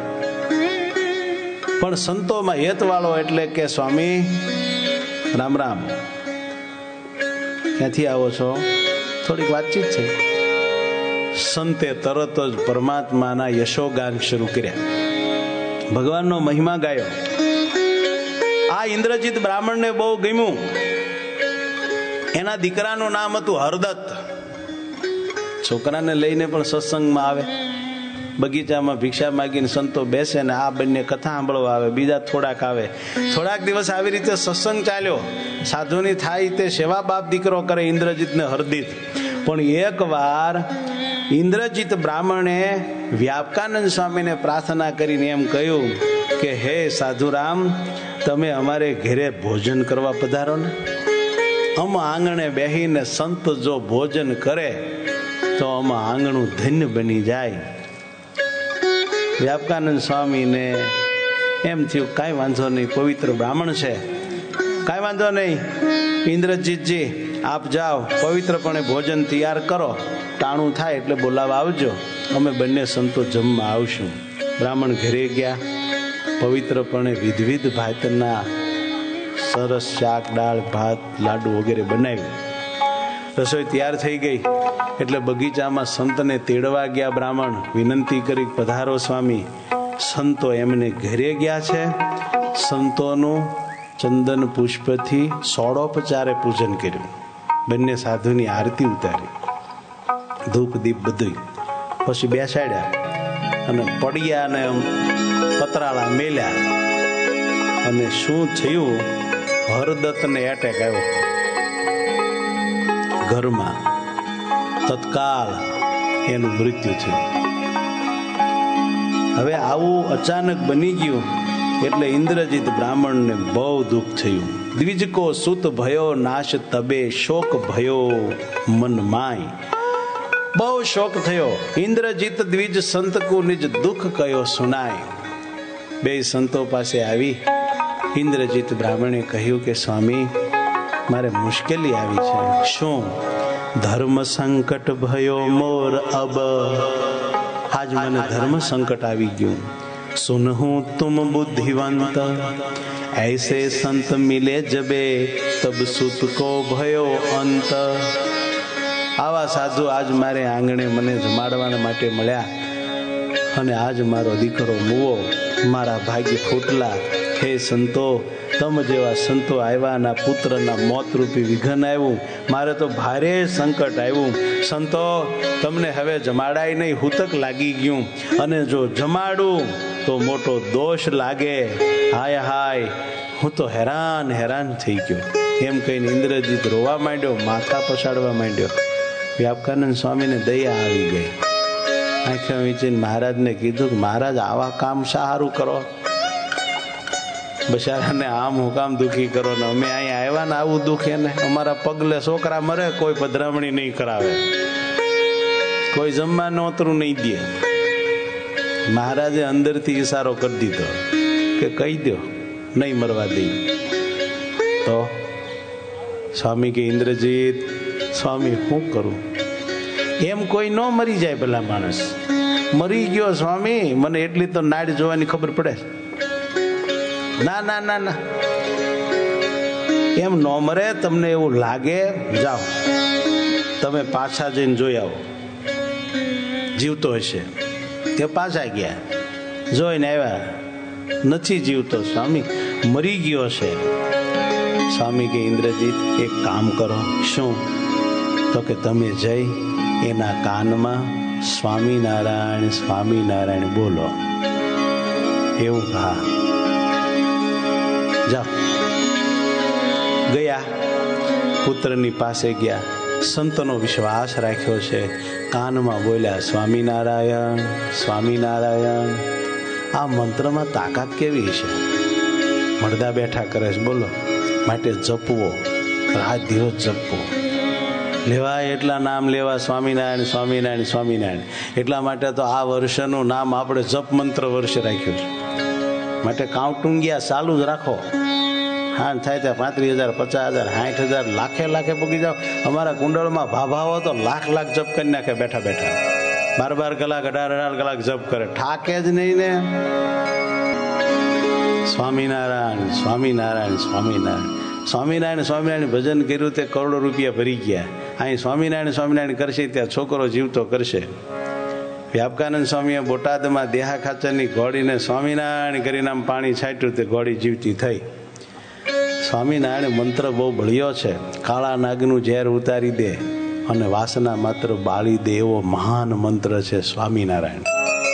S1: પણ સંતોમાં હેતવાળો, એટલે કે સ્વામી રામ રામ, ક્યાંથી આવો છો? થોડીક વાતચીત છે. સંતે તરત જ પરમાત્માના યશોગાન શરૂ કર્યા, ભગવાનનો મહિમા ગાયો. આ ઇન્દ્રજીત બ્રાહ્મણને બહુ ગમ્યું. એના દીકરાનું નામ હતું હરદત્ત. છોકરાને લઈને પણ સત્સંગમાં આવે, બગીચામાં ભિક્ષા માગીને સંતો બેસે ને આ બંને કથા સાંભળવા આવે. બીજા થોડાક આવે. થોડાક દિવસ આવી રીતે સત્સંગ ચાલ્યો. સાધુની થાય તે સેવા બાપ દીકરો કરે ઇન્દ્રજીત ને હરદિત. પણ એક વાર ઇન્દ્રજીત બ્રાહ્મણે વ્યાપકાનંદ સ્વામીને પ્રાર્થના કરીને એમ કહ્યું કે હે સાધુરામ, તમે અમારે ઘરે ભોજન કરવા પધારો ને. અમ આંગણે બેહીને સંત જો ભોજન કરે તો અમ આંગણું ધન્ય બની જાય. વ્યાપકાનંદ સ્વામીને એમ થયું કાંઈ વાંધો નહીં, પવિત્ર બ્રાહ્મણ છે, કાંઈ વાંધો નહીં, ઇન્દ્રજીતજી આપ જાઓ, પવિત્રપણે ભોજન તૈયાર કરો, ટાણું થાય એટલે બોલાવા આવજો, અમે બંને સંતો જમવા આવશું. બ્રાહ્મણ ઘરે ગયા, પવિત્રપણે વિધવિધ ભાતના સરસ શાક, દાળ, ભાત, લાડુ વગેરે બનાવ્યું. રસોઈ તૈયાર થઈ ગઈ એટલે બગીચામાં સંતને તેડવા ગયા. બ્રાહ્મણ વિનંતી કરી પધારો સ્વામી. સંતો એમને ઘરે ગયા છે. સંતોનું ચંદન પુષ્પથી સોળોપચારે પૂજન કર્યું. બંને સાધુની આરતી ઉતારી, ધૂપ દીપ બધું, પછી બેસાડ્યા અને પડ્યા અને પતરાળા મેલ્યા. અને શું થયું? હરદત્તને એટેક આવ્યો ઘરમાં. તત્કાળ એનું મૃત્યુ થયું. હવે આવું અચાનક બની ગયું એટલે ઇન્દ્રજીત બ્રાહ્મણને બહુ દુઃખ થયું. દ્વિજ કો સુત ભયો નાશ તબે શોક ભયો મન માય. બહુ શોક થયો. ઇન્દ્રજીત દ્વિજ સંત કો નિજ દુઃખ કયો સુનાય. બે સંતો પાસે આવી ઇન્દ્રજીત બ્રાહ્મણે કહ્યું કે સ્વામી, મારે મુશ્કેલી આવી છે. શું? ધર્મ સંકટ ભયો મોર અબ. આજ મને ધર્મ સંકટ આવી ગયું. સુનહું તુમ બુદ્ધિવંત ऐसे संत मिले जबे तब सुत को भयो अंत. આવા સાધુ આજ મારે આંગણે મને જમાડવા માટે મળ્યા અને આજ મારો દીકરો મુવો, મારા ભાગ્ય ફૂટલા. હે સંતો, તમ જેવા સંતો આવ્યા, ના પુત્રના મોત રૂપી વિઘન આવ્યું, મારે તો ભારે સંકટ આવ્યું. સંતો, તમને હવે જમાડાય નહીં, હુતક લાગી ગયું, અને જો જમાડું તો મોટો દોષ લાગે. હાય હાય, હું તો હેરાન હેરાન થઈ ગયો. એમ કહીને ઇન્દ્રજીત રોવા માંડ્યો, માથા પછાડવા માંડ્યો. વ્યાપકાનંદ સ્વામીને દયા આવી ગઈ. આંખે વીંચીને મહારાજને કીધું કે મહારાજ, આવા કામ સારું કરો, બચારાને આમ હું કામ દુઃખી કરો ને અમે અહીંયા આવ્યા ને આવું દુઃખે ને અમારા પગલે છોકરા મરે, કોઈ પધરામણી નહીં કરાવે, કોઈ જમવા નોતરું નહીં દે. મહારાજે અંદરથી ઈશારો કરી દીધો કે કહી દો નહીં મરવા દે. તો સ્વામી કે ઇન્દ્રજીત, સ્વામી શું કરું? એમ કોઈ ન મરી જાય ભલા માણસ. મરી ગયો સ્વામી, મને એટલી તો નાડ જોવાની ખબર પડે. ના ના ના ના, એમ ન મરે. તમને એવું લાગે, જાઓ તમે પાછા જઈને જોઈ આવો, જીવતો હશે. તે પાછા ગયા, જોઈને આવ્યા, નથી જીવતો સ્વામી, મરી ગયો છે. સ્વામી કે ઇન્દ્રજીત, એક કામ કરો. શું? તો કે તમે જઈ એના કાનમાં સ્વામિનારાયણ સ્વામિનારાયણ બોલો. એવું? હા, જાઓ. ગયા, પુત્રની પાસે ગયા, સંતનો વિશ્વાસ રાખ્યો છે, કાનમાં બોલ્યા સ્વામિનારાયણ સ્વામિનારાયણ. આ મંત્રમાં તાકાત કેવી છે! મળદા બેઠા કરે છે, બોલો. માટે જપવો, રાત દિવસ જપવો, લેવાય એટલા નામ લેવા, સ્વામિનારાયણ સ્વામિનારાયણ સ્વામિનારાયણ. એટલા માટે તો આ વર્ષનું નામ આપણે જપ મંત્ર વર્ષ રાખ્યું છે. માટે કાઉન્ટુંગિયા ચાલુ જ રાખો. હા, થાય ત્યાં પાંત્રીસ હજાર પચાસ હજાર સાઠ હજાર લાખે લાખે પૂગી જાઓ. અમારા કુંડળમાં ભાભાઓ તો લાખ લાખ જપ કરી નાખે બેઠા બેઠા. બાર બાર કલાક અઢાર અઢાર કલાક જપ કરે, ઠાકે જ નહીં ને. સ્વામિનારાયણ સ્વામિનારાયણ સ્વામિનારાયણ સ્વામિનારાયણ સ્વામિનારાયણ ભજન કર્યું તે કરોડો રૂપિયા ભરી ગયા. અહીં સ્વામિનારાયણ સ્વામિનારાયણ કરશે ત્યાં છોકરો જીવતો કરશે. વ્યાપકાનંદ સ્વામીએ બોટાદમાં દેહા ખાચરની ઘોડીને સ્વામિનારાયણ કરીને આમ પાણી છાંટ્યું, તે ઘોડી જીવતી થઈ. સ્વામિનારાયણ મંત્ર બહુ બળ્યો છે. કાળા નાગનું ઝેર ઉતારી દે અને વાસના માત્ર બાળી દે એવો મહાન મંત્ર છે સ્વામિનારાયણ.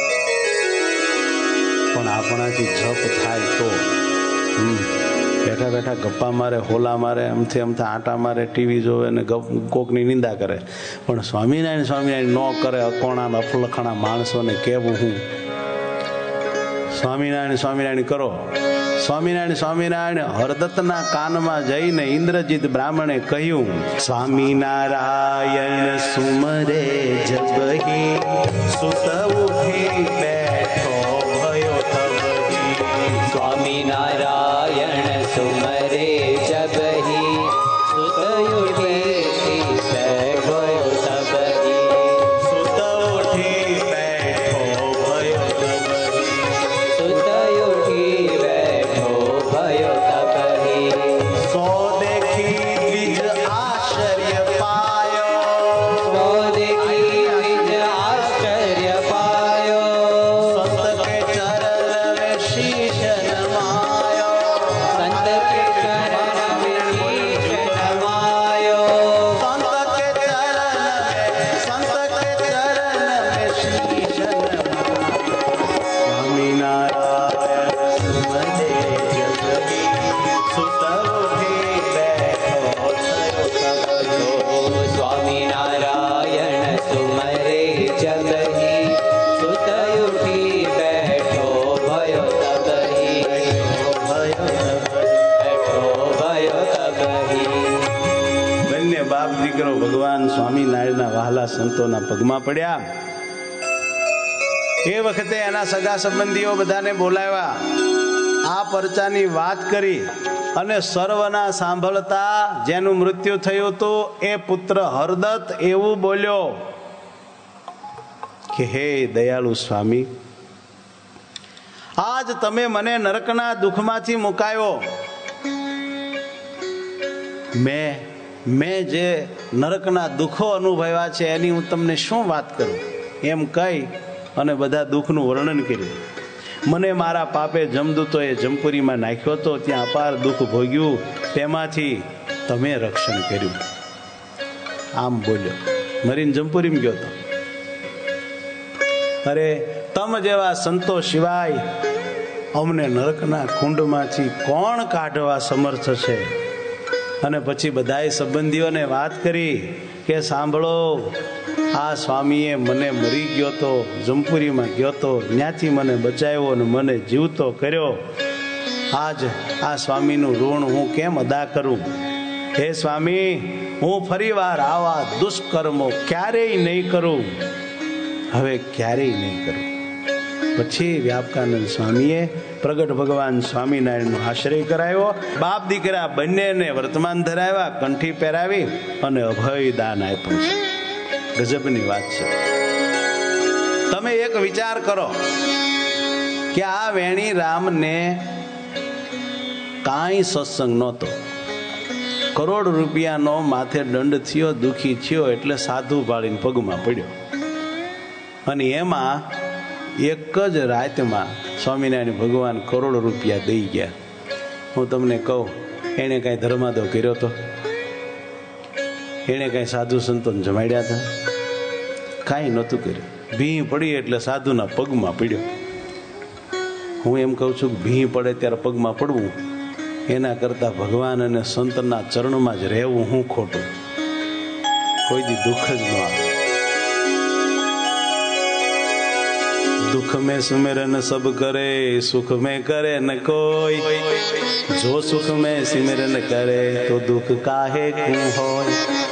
S1: પણ આપણાથી જપ થાય તો બેઠા બેઠા ગપ્પા મારે, હોલા મારે, અમથે અમથા આટા મારે, ટીવી જોવે ને કોકની નિંદા કરે. પણ સ્વામિનારાયણ સ્વામિનારાયણ ન કરે, અકોણા અફલખણા માણસોને કેવું હું. સ્વામિનારાયણ સ્વામિનારાયણ કરો, સ્વામિનારાયણ સ્વામિનારાયણ હરદત્તના કાનમાં જઈને ઇન્દ્રજીત બ્રાહ્મણે કહ્યું, સ્વામિનારાયણ સુમરે જબહી સુત ઉઠી બેઠો ભયો તબહી.
S2: સ્વામિનારાયણ સુમરે જબહી સુત ઉઠી બેઠો તબહી.
S1: સુત ઉઠી બેઠો ભયો તબહી.
S2: સુત ઉઠી બેઠો ભયો તબહી.
S1: સો દેખી દ્વિજ આશ્ચર્ય પાયો.
S2: સો દેખી દ્વિજ આશ્ચર્ય પાયો.
S1: સંત કે ચરણ મે શીશ નમાયો.
S2: સંત કે ચરણ મે શીશ નમાયો.
S1: સંત કે ચરણ મે સંત કે ચરણ મે શીશ નમાયો. સ્વામિનારાયણ સુમરે જગહી સુત ઉઠી બેઠો ભયો તબહી.
S2: સ્વામિનારાયણ સુમરે જગહી સુત ઉઠી બેઠો ભયો તબહી. બેઠો ભયો તબહી.
S1: બંને બાપ દીકરો ભગવાન સ્વામિનારાયણના વહાલા સંતોના પગમાં પડ્યા. એ વખતે એના સગા સંબંધીઓ બધાને બોલાવ્યા, આ પરચાની વાત કરી અને સર્વના સાંભળતા જેનું મૃત્યુ થયું હતું એ પુત્ર હરદત્ત એવું બોલ્યો કે હે દયાળુ સ્વામી, આજ તમે મને નરકના દુઃખમાંથી મુકાયો. મેં મેં જે નરકના દુઃખો અનુભવ્યા છે એની હું તમને શું વાત કરું. એમ કહી અને બધા દુઃખનું વર્ણન કર્યું. મને મારા પાપે જમદૂતોએ જમપુરીમાં નાખ્યો હતો, ત્યાં અપાર દુઃખ ભોગ્યું, તેમાંથી તમે રક્ષણ કર્યું. આમ બોલ્યો, મરીને જમપુરીમાં ગયો હતો. અરે તમ જેવા સંતો સિવાય અમને નરકના કુંડમાંથી કોણ કાઢવા સમર્થ છે? અને પછી બધાએ સંબંધીઓને વાત કરી કે સાંભળો, આ સ્વામીએ મને મરી ગયો તો જમપુરીમાં ગયો તો, ત્યાંથી મને બચાવ્યો અને મને જીવતો કર્યો. આજ આ સ્વામીનું ઋણ હું કેમ અદા કરું? હે સ્વામી, હું ફરીવાર આવા દુષ્કર્મો ક્યારેય નહીં કરું, હવે ક્યારેય નહીં કરું. પછી વ્યાપકાનંદ સ્વામીએ પ્રગટ ભગવાન સ્વામિનારાયણનો આશ્રય કરાવ્યો. બાપ દીકરા બંનેને વર્તમાન ધરાવ્યા, કંઠી પહેરાવી અને અભય દાન આપ્યું છે. ગજબની વાત છે. તમે એક વિચાર કરો કે આ વેણી રામને કાંઈ સત્સંગ નહોતો, કરોડ રૂપિયાનો માથે દંડ થયો, દુખી થયો એટલે સાધુ ભાળીને પગમાં પડ્યો. અને એમાં એક જ રાતમાં સ્વામિનારાયણ ભગવાન કરોડ રૂપિયા દઈ ગયા. હું તમને કહું, એણે કાંઈ ધર્માદો કર્યો હતો? એણે કાંઈ સાધુ સંતોને જમાડ્યા હતા? કાંઈ નહોતું કર્યું. ભીં પડી એટલે સાધુના પગમાં પડ્યો. હું એમ કહું છું કે ભીં પડે ત્યારે પગમાં પડવું એના કરતાં ભગવાન અને સંતના ચરણમાં જ રહેવું હું ખોટું? કોઈ દી દુઃખ જ ન આવે. दुख में सुमिरन सब करे, सुख में करे न कोई, जो सुख में सिमरन करे तो दुख काहे क्यों होय.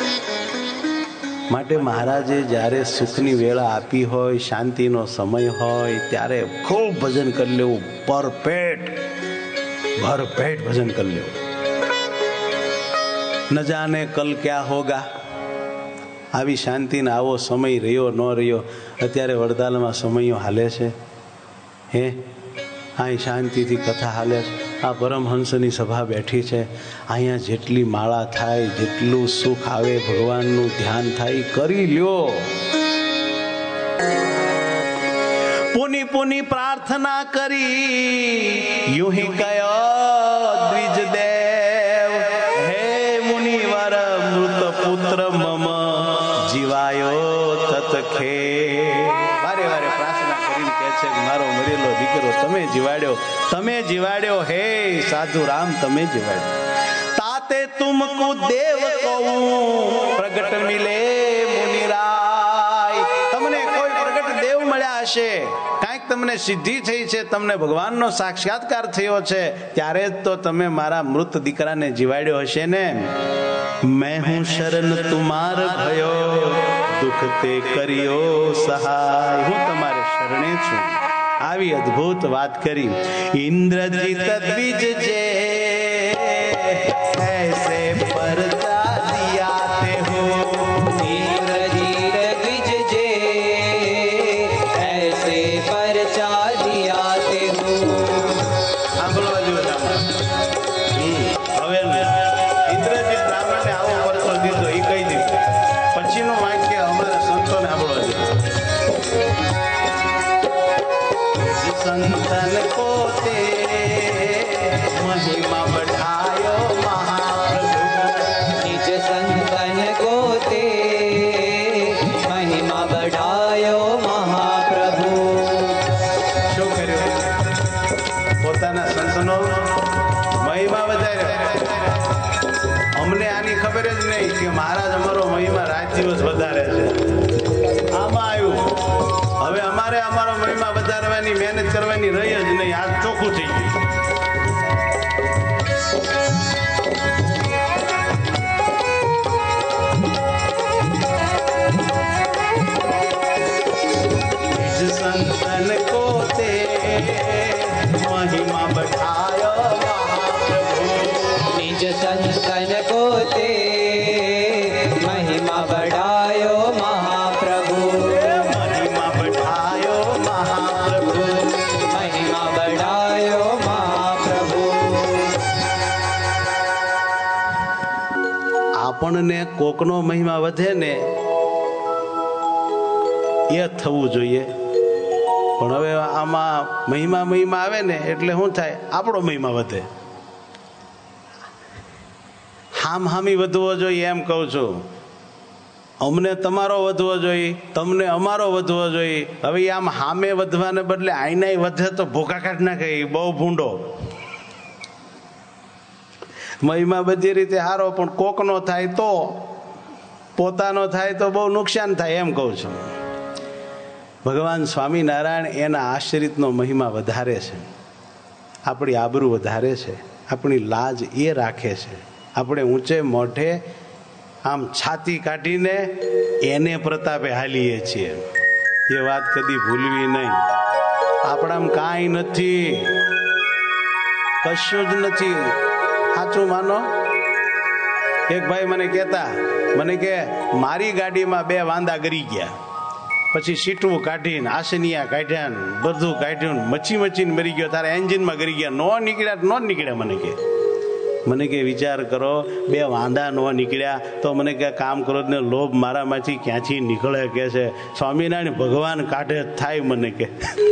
S1: માટે મહારાજે જ્યારે સુખની વેળા આપી હોય, શાંતિનો સમય હોય, ત્યારે ખૂબ ભજન કરી લેવું, ભરપેટ ભરપેટ ભજન કરી લેવું. ન જાને કલ ક્યાં હોગા. આવી શાંતિનો આવો સમય રહ્યો ન રહ્યો. અત્યારે વડતાલમાં સમયો હાલે છે, હે અહીં શાંતિથી કથા હાલે છે. આ પરમહંસની સભા બેઠી છે, અહીંયા જેટલી માળા થાય, જેટલું સુખ આવે, ભગવાનનું ધ્યાન થાય, કરી લ્યો. પુની પુની પ્રાર્થના કરી યુ હી કયો દ્વિજ દેવ, હે મુનિવર મૃત પુત્ર મમ જીવાયો તતખે. વારે વારે પ્રાર્થના કરીને કહે છે કે મારો મરેલો દીકરો તમે જીવાડ્યો, તમે જીવાડ્યો, હે સાધુ રામ તમે જીવાડ્યો. તાતે તુમકુ દેવ કહું પ્રગટ મિલે મુનિરાય. તમને કોઈ પ્રગટ દેવ મળ્યા હશે, કાંઈ ક્યાંક તમને સિદ્ધિ થઈ છે, તમને ભગવાનનો સાક્ષાત્કાર થયો છે, ત્યારે જ તો તમે મારા મૃત દીકરાને જીવાડ્યો હશે ને. મેં હું શરણ તુમાર ભયો, દુઃખ તે કર્યો સહાય. હું તમારે શરણે છું. આવી અદ્ભુત વાત કરી. ઇન્દ્રજીત દ્વિજ જે ऐसे परचा दियाते हो,
S2: इंद्रजीत द्विज जे ऐसे परचा दियाते हो.
S1: સાંભળવા જેવું હવે ઇન્દ્રજીત બ્રાહ્મણને આવો પરચો દીધો, એ કહી દીધું. પછીનું વાક્ય અમારા સંતોને સાંભળવા જેવું. સંતન કો તે મહિમા बढ़ायो महाप्रभु,
S2: निज संतन को ते महिमा बढ़ायो महाप्रभु.
S1: શું કર્યું? પોતાના સંતનો મહિમા વધાર્યો. અમને આની ખબર જ નહીં કે મહારાજ અમારો મહિમા રાત દિવસ વધારે છે. આમાં આવ્યું. હવે અમારે અમારો મહિમા વધારવાની મહેનત કરવાની રહી જ નહીં. આ ચોખ્ખું થઈ ગયું. संतन को ते महिमा बढ़ायो महाप्रभु,
S2: निज संतन को ते महिमा बढ़ायो महाप्रभु.
S1: महिमा बढ़ायो महाप्रभु,
S2: महिमा बढ़ायो महाप्रभु.
S1: આપણને કોકનો મહિમા વધે ને એ થવું જોઈએ. પણ હવે આમાં મહિમા મહિમા આવે ને એટલે શું થાય? આપણો મહિમા વધે. હામ હામી વધવો જોઈએ એમ કહું છું. અમને તમારો વધવો જોઈએ, તમને અમારો વધવો જોઈએ. હવે આમ હામે વધવાને બદલે આઈનાય વધે તો ભૂખા કાઢ નાખે. બહુ ભૂંડો. મહિમા બધી રીતે હારો, પણ કોકનો થાય તો, પોતાનો થાય તો બહુ નુકસાન થાય એમ કહું છું. ભગવાન સ્વામિનારાયણ એના આશ્રિતનો મહિમા વધારે છે. આપણી આબરૂ વધારે છે, આપણી લાજ એ રાખે છે. આપણે ઊંચે મોઢે આમ છાતી કાઢીને એને પ્રતાપે હાલીએ છીએ. એ વાત કદી ભૂલવી નહીં. આપણામાં કાંઈ નથી, કશું જ નથી. સાચું માનો. એક ભાઈ મને કહેતા, મને કે મારી ગાડીમાં બે વાંદા ગરી ગયા, પછી સીટવું કાઢીને આસનિયા કાઢ્યા, બધું કાઢ્યું, મચી મચીને મરી ગયો. તારા એન્જિનમાં ગરી ગયા. નો નીકળ્યા નો નીકળ્યા. મને કે મને કે વિચાર કરો, બે વાંદા નો નીકળ્યા તો મને કે કામ કરો ને લોભ મારામાંથી ક્યાંથી નીકળે કે છે. સ્વામિનારાયણ ભગવાન કાઢે થાય. મને કે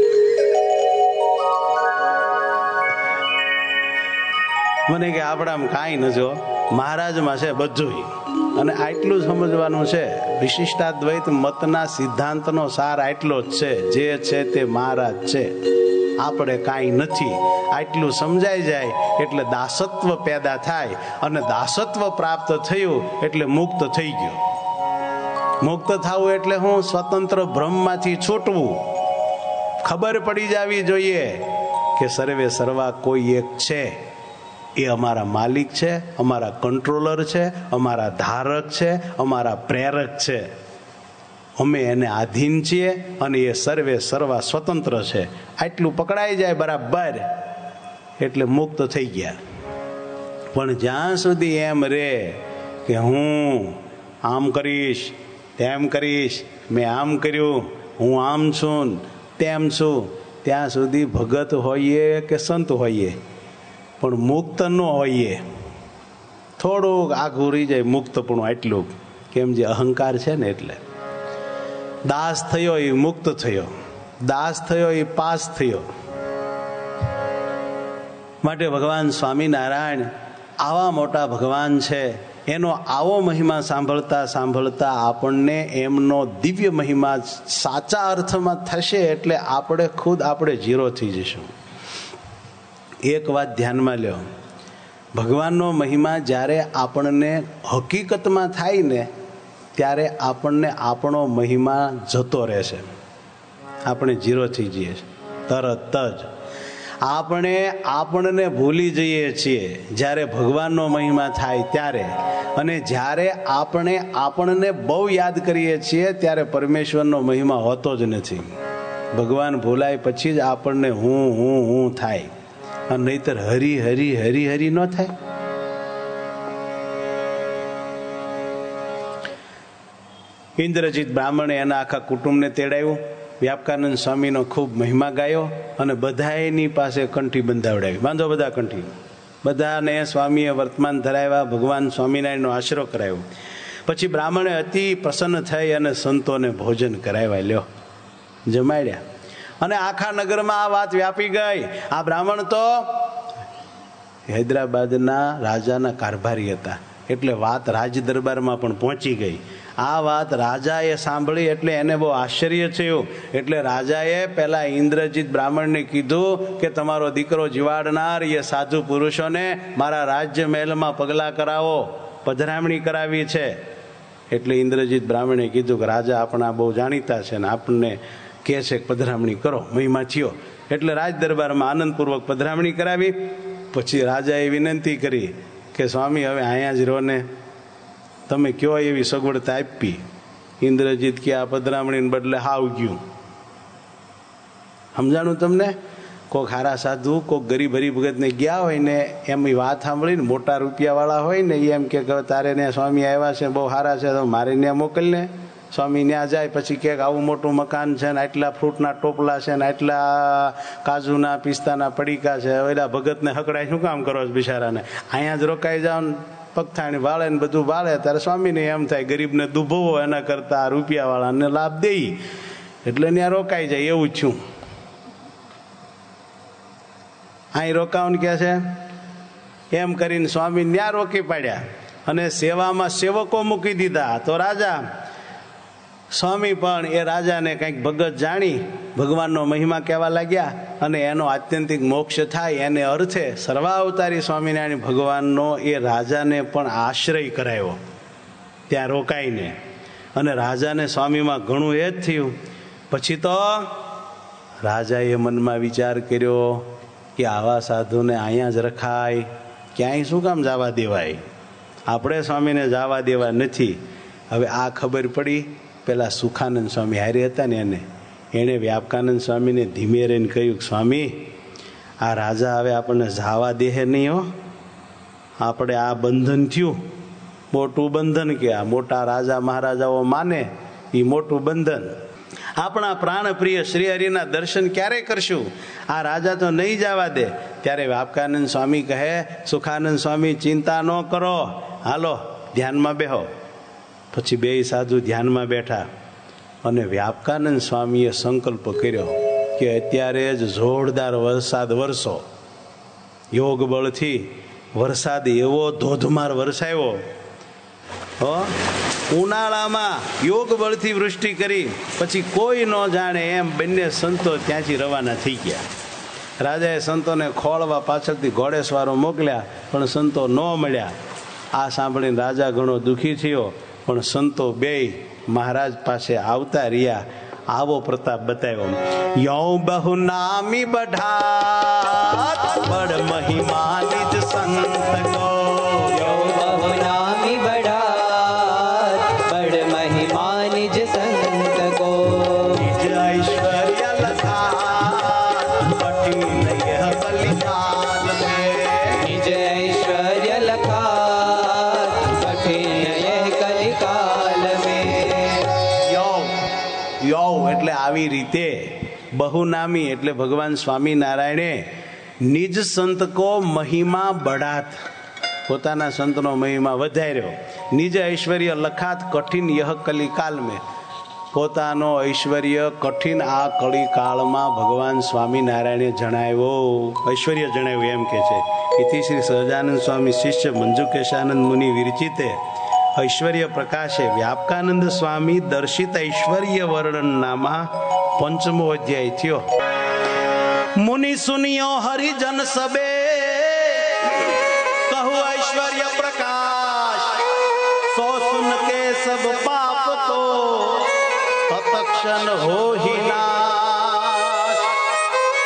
S1: મને કે આપણામાં કાંઈ ન જો, મહારાજમાં છે બધું. અને આટલું સમજવાનું છે. વિશિષ્ટાદ્વૈત મતના સિદ્ધાંતનો સાર આટલો જ છે. જે છે તે મહારાજ છે, આપણે કાંઈ નથી. આટલું સમજાઈ જાય એટલે દાસત્વ પેદા થાય, અને દાસત્વ પ્રાપ્ત થયું એટલે મુક્ત થઈ ગયું. મુક્ત થવું એટલે હું સ્વતંત્ર બ્રહ્મમાંથી છૂટવું. ખબર પડી જવી જોઈએ કે સર્વે સર્વા કોઈ એક છે. એ અમારા માલિક છે, અમારા કંટ્રોલર છે, અમારા ધારક છે, અમારા પ્રેરક છે. અમે એને આધીન છીએ અને એ સર્વે સર્વા સ્વતંત્ર છે. આટલું પકડાઈ જાય બરાબર એટલે મુક્ત થઈ ગયા. પણ જ્યાં સુધી એમ રે કે હું આમ કરીશ, તેમ કરીશ, મેં આમ કર્યું, હું આમ છું તેમ છું, ત્યાં સુધી ભગત હોઈએ કે સંત હોઈએ પણ મુક્ત ન હોઈએ. થોડુંક આઘું રહી જાય મુક્તપણું. આટલું કેમ? જે અહંકાર છે ને એટલે. દાસ થયો એ મુક્ત થયો, દાસ થયો એ પાસ થયો. માટે ભગવાન સ્વામિનારાયણ આવા મોટા ભગવાન છે. એનો આવો મહિમા સાંભળતા સાંભળતા આપણને એમનો દિવ્ય મહિમા સાચા અર્થમાં થશે એટલે આપણે ખુદ આપણે ઝીરો થઈ જઈશું. એક વાત ધ્યાનમાં લ્યો, ભગવાનનો મહિમા જ્યારે આપણને હકીકતમાં થાય ને ત્યારે આપણને આપણો મહિમા જતો રહેશે, આપણે ઝીરો થઈ જઈએ છીએ. તરત જ આપણે આપણને ભૂલી જઈએ છીએ જ્યારે ભગવાનનો મહિમા થાય ત્યારે, અને જ્યારે આપણે આપણને બહુ યાદ કરીએ છીએ ત્યારે પરમેશ્વરનો મહિમા હોતો જ નથી. ભગવાન ભૂલાય પછી જ આપણને હું હું હું થાય, અને નહીતર હરી હરી હરી હરી ન થાય. ઇન્દ્રજીત બ્રાહ્મણે એના આખા કુટુંબને તેડાવ્યું, વ્યાપકાનંદ સ્વામીનો ખૂબ મહિમા ગાયો અને બધાની પાસે કંઠી બંધાવડાવી. બાંધો બધા કંઠી. બધાને સ્વામીએ વર્તમાન ધરાવ્યા, ભગવાન સ્વામિનારાયણનો આશરો કરાવ્યો. પછી બ્રાહ્મણે અતિ પ્રસન્ન થઈ અને સંતોને ભોજન કરાવ્યા, લ્યો જમાડ્યા. અને આખા નગરમાં આ વાત વ્યાપી ગઈ. આ બ્રાહ્મણ તો હૈદરાબાદના રાજાના કારભારી હતા, એટલે વાત રાજ દરબારમાં પણ પહોંચી ગઈ. આ વાત રાજાએ સાંભળી એટલે એને બહુ આશ્ચર્ય થયું. એટલે રાજાએ પેલા ઇન્દ્રજીત બ્રાહ્મણને કીધું કે તમારો દીકરો જીવાડનાર એ સાધુ પુરુષોને મારા રાજ્ય મહેલમાં પગલાં કરાવો, પધરામણી કરાવી છે. એટલે ઇન્દ્રજીત બ્રાહ્મણે કીધું કે રાજા આપણા બહુ જાણીતા છે ને આપણને કહે છે કે પધરામણી કરો, મહિમા થયો. એટલે રાજ દરબારમાં આનંદપૂર્વક પધરામણી કરાવી. પછી રાજાએ વિનંતી કરી કે સ્વામી હવે અહીંયા જ રહો ને, તમે કયો એવી સગવડતા આપી. ઇન્દ્રજીત કે આ પધરામણીને બદલે હાવ ગયું. સમજાણું તમને? કોઈક હારા સાધુ કોઈક ગરીબ હરિભગતને ગયા હોય ને એમની વાત સાંભળીને મોટા રૂપિયાવાળા હોય ને એમ કે તારે ને સ્વામી આવ્યા છે બહુ સારા છે તો મારે ત્યાં મોકલને. સ્વામી ત્યાં જાય પછી કે આવું મોટું મકાન છે ને આટલા ફ્રૂટના ટોપલા છે ને આટલા કાજુના પિસ્તાના પડીકા છે, ઓલા ભગતને હકડાય શું કામ કરો છો બિચારાને, અહીંયા જ રોકાઈ જાઓ ને પગથાણી વાળે ને બધું વાળે. ત્યારે સ્વામીને એમ થાય ગરીબને દુભવો એના કરતા રૂપિયાવાળાને લાભ દઈ, એટલે ત્યાં રોકાઈ જાય. એવું જ છું અહીં રોકાવાનું કે છે એમ કરીને સ્વામી ત્યાં રોકી પાડ્યા અને સેવામાં સેવકો મૂકી દીધા. તો રાજા સ્વામી પણ એ રાજાને કંઈક ભગત જાણી ભગવાનનો મહિમા કહેવા લાગ્યા અને એનો આત્યંતિક મોક્ષ થાય એને અર્થે સર્વાવતારી સ્વામિનારાયણ ભગવાનનો એ રાજાને પણ આશ્રય કરાયો ત્યાં રોકાઈને. અને રાજાને સ્વામીમાં ઘણું એ જ થયું. પછી તો રાજાએ મનમાં વિચાર કર્યો કે આવા સાધુને અહીંયા જ રખાય, ક્યાંય શું કામ જવા દેવાય, આપણે સ્વામીને જવા દેવા નથી. હવે આ ખબર પડી પેલા સુખાનંદ સ્વામી હારે હતા ને એને એણે વ્યાપકાનંદ સ્વામીને ધીમે રહીને કહ્યું કે સ્વામી આ રાજા હવે આપણને જવા દેહે નહીં હો, આપણે આ બંધન થયું મોટું બંધન, કે આ મોટા રાજા મહારાજાઓ માને એ મોટું બંધન. આપણા પ્રાણ પ્રિય શ્રી હરિના દર્શન ક્યારે કરશું, આ રાજા તો નહીં જવા દે. ત્યારે વ્યાપકાનંદ સ્વામી કહે સુખાનંદ સ્વામી ચિંતા ન કરો, હાલો ધ્યાનમાં બેહો. પછી બે સાધુ ધ્યાનમાં બેઠા અને વ્યાપકાનંદ સ્વામીએ સંકલ્પ કર્યો કે અત્યારે જ જોરદાર વરસાદ વરસો. યોગ બળથી વરસાદ એવો ધોધમાર વરસાયો હો, ઉનાળામાં યોગ બળથી વૃષ્ટિ કરી. પછી કોઈ ન જાણે એમ બંને સંતો ત્યાંથી રવાના થઈ ગયા. રાજાએ સંતોને ખોળવા પાછળથી ઘોડેસવારો મોકલ્યા પણ સંતો ન મળ્યા. આ સાંભળીને રાજા ઘણો દુઃખી થયો, પણ સંતો બે મહારાજ પાસે આવતા રહ્યા. આવો પ્રતાપ બતાવ્યો. યૌ બહુ નામી બઢાત બડ મહિમા નિજ સંત કો,
S2: યૌ બહુ નામી બઢાત બડ મહિમા નિજ સંત કો,
S1: નિજ ઐશ્વર્ય લખા કઠિન यह कलिकाल में,
S2: નિજ ઐશ્વર્ય લખા કઠિન यह कलिकाल में.
S1: યૌ યૌ એટલે આવી રીતે, બહુનામી એટલે ભગવાન સ્વામિનારાયણે નિજ સંત કો મહિમા બઢાત પોતાના સંતનો મહિમા વધાર્યો. નિજ ઐશ્વર્ય લખાત કઠિન યહ કલિકાલ મેં પોતાનો ઐશ્વર્ય કઠિન આ કળીકાળમાં ભગવાન સ્વામિનારાયણે જણાવ્યો, ઐશ્વર્ય જણાવ્યું એમ કે છે. ઇતિ શ્રી સહજાનંદ સ્વામી શિષ્ય મંજુકેશાનંદ મુનિ વિરચિતે ઐશ્વર્ય પ્રકાશે વ્યાપકાનંદ સ્વામી દર્શિત ઐશ્વર્ય વર્ણન નામાં પંચમો અધ્યાય થયો. મુનિ સુનિયો હરિજન સબે કહું ઐશ્વર્ય પ્રકાશ, સો સુન કે સબ પાપ તો તત્ક્ષણ હો ही नाश.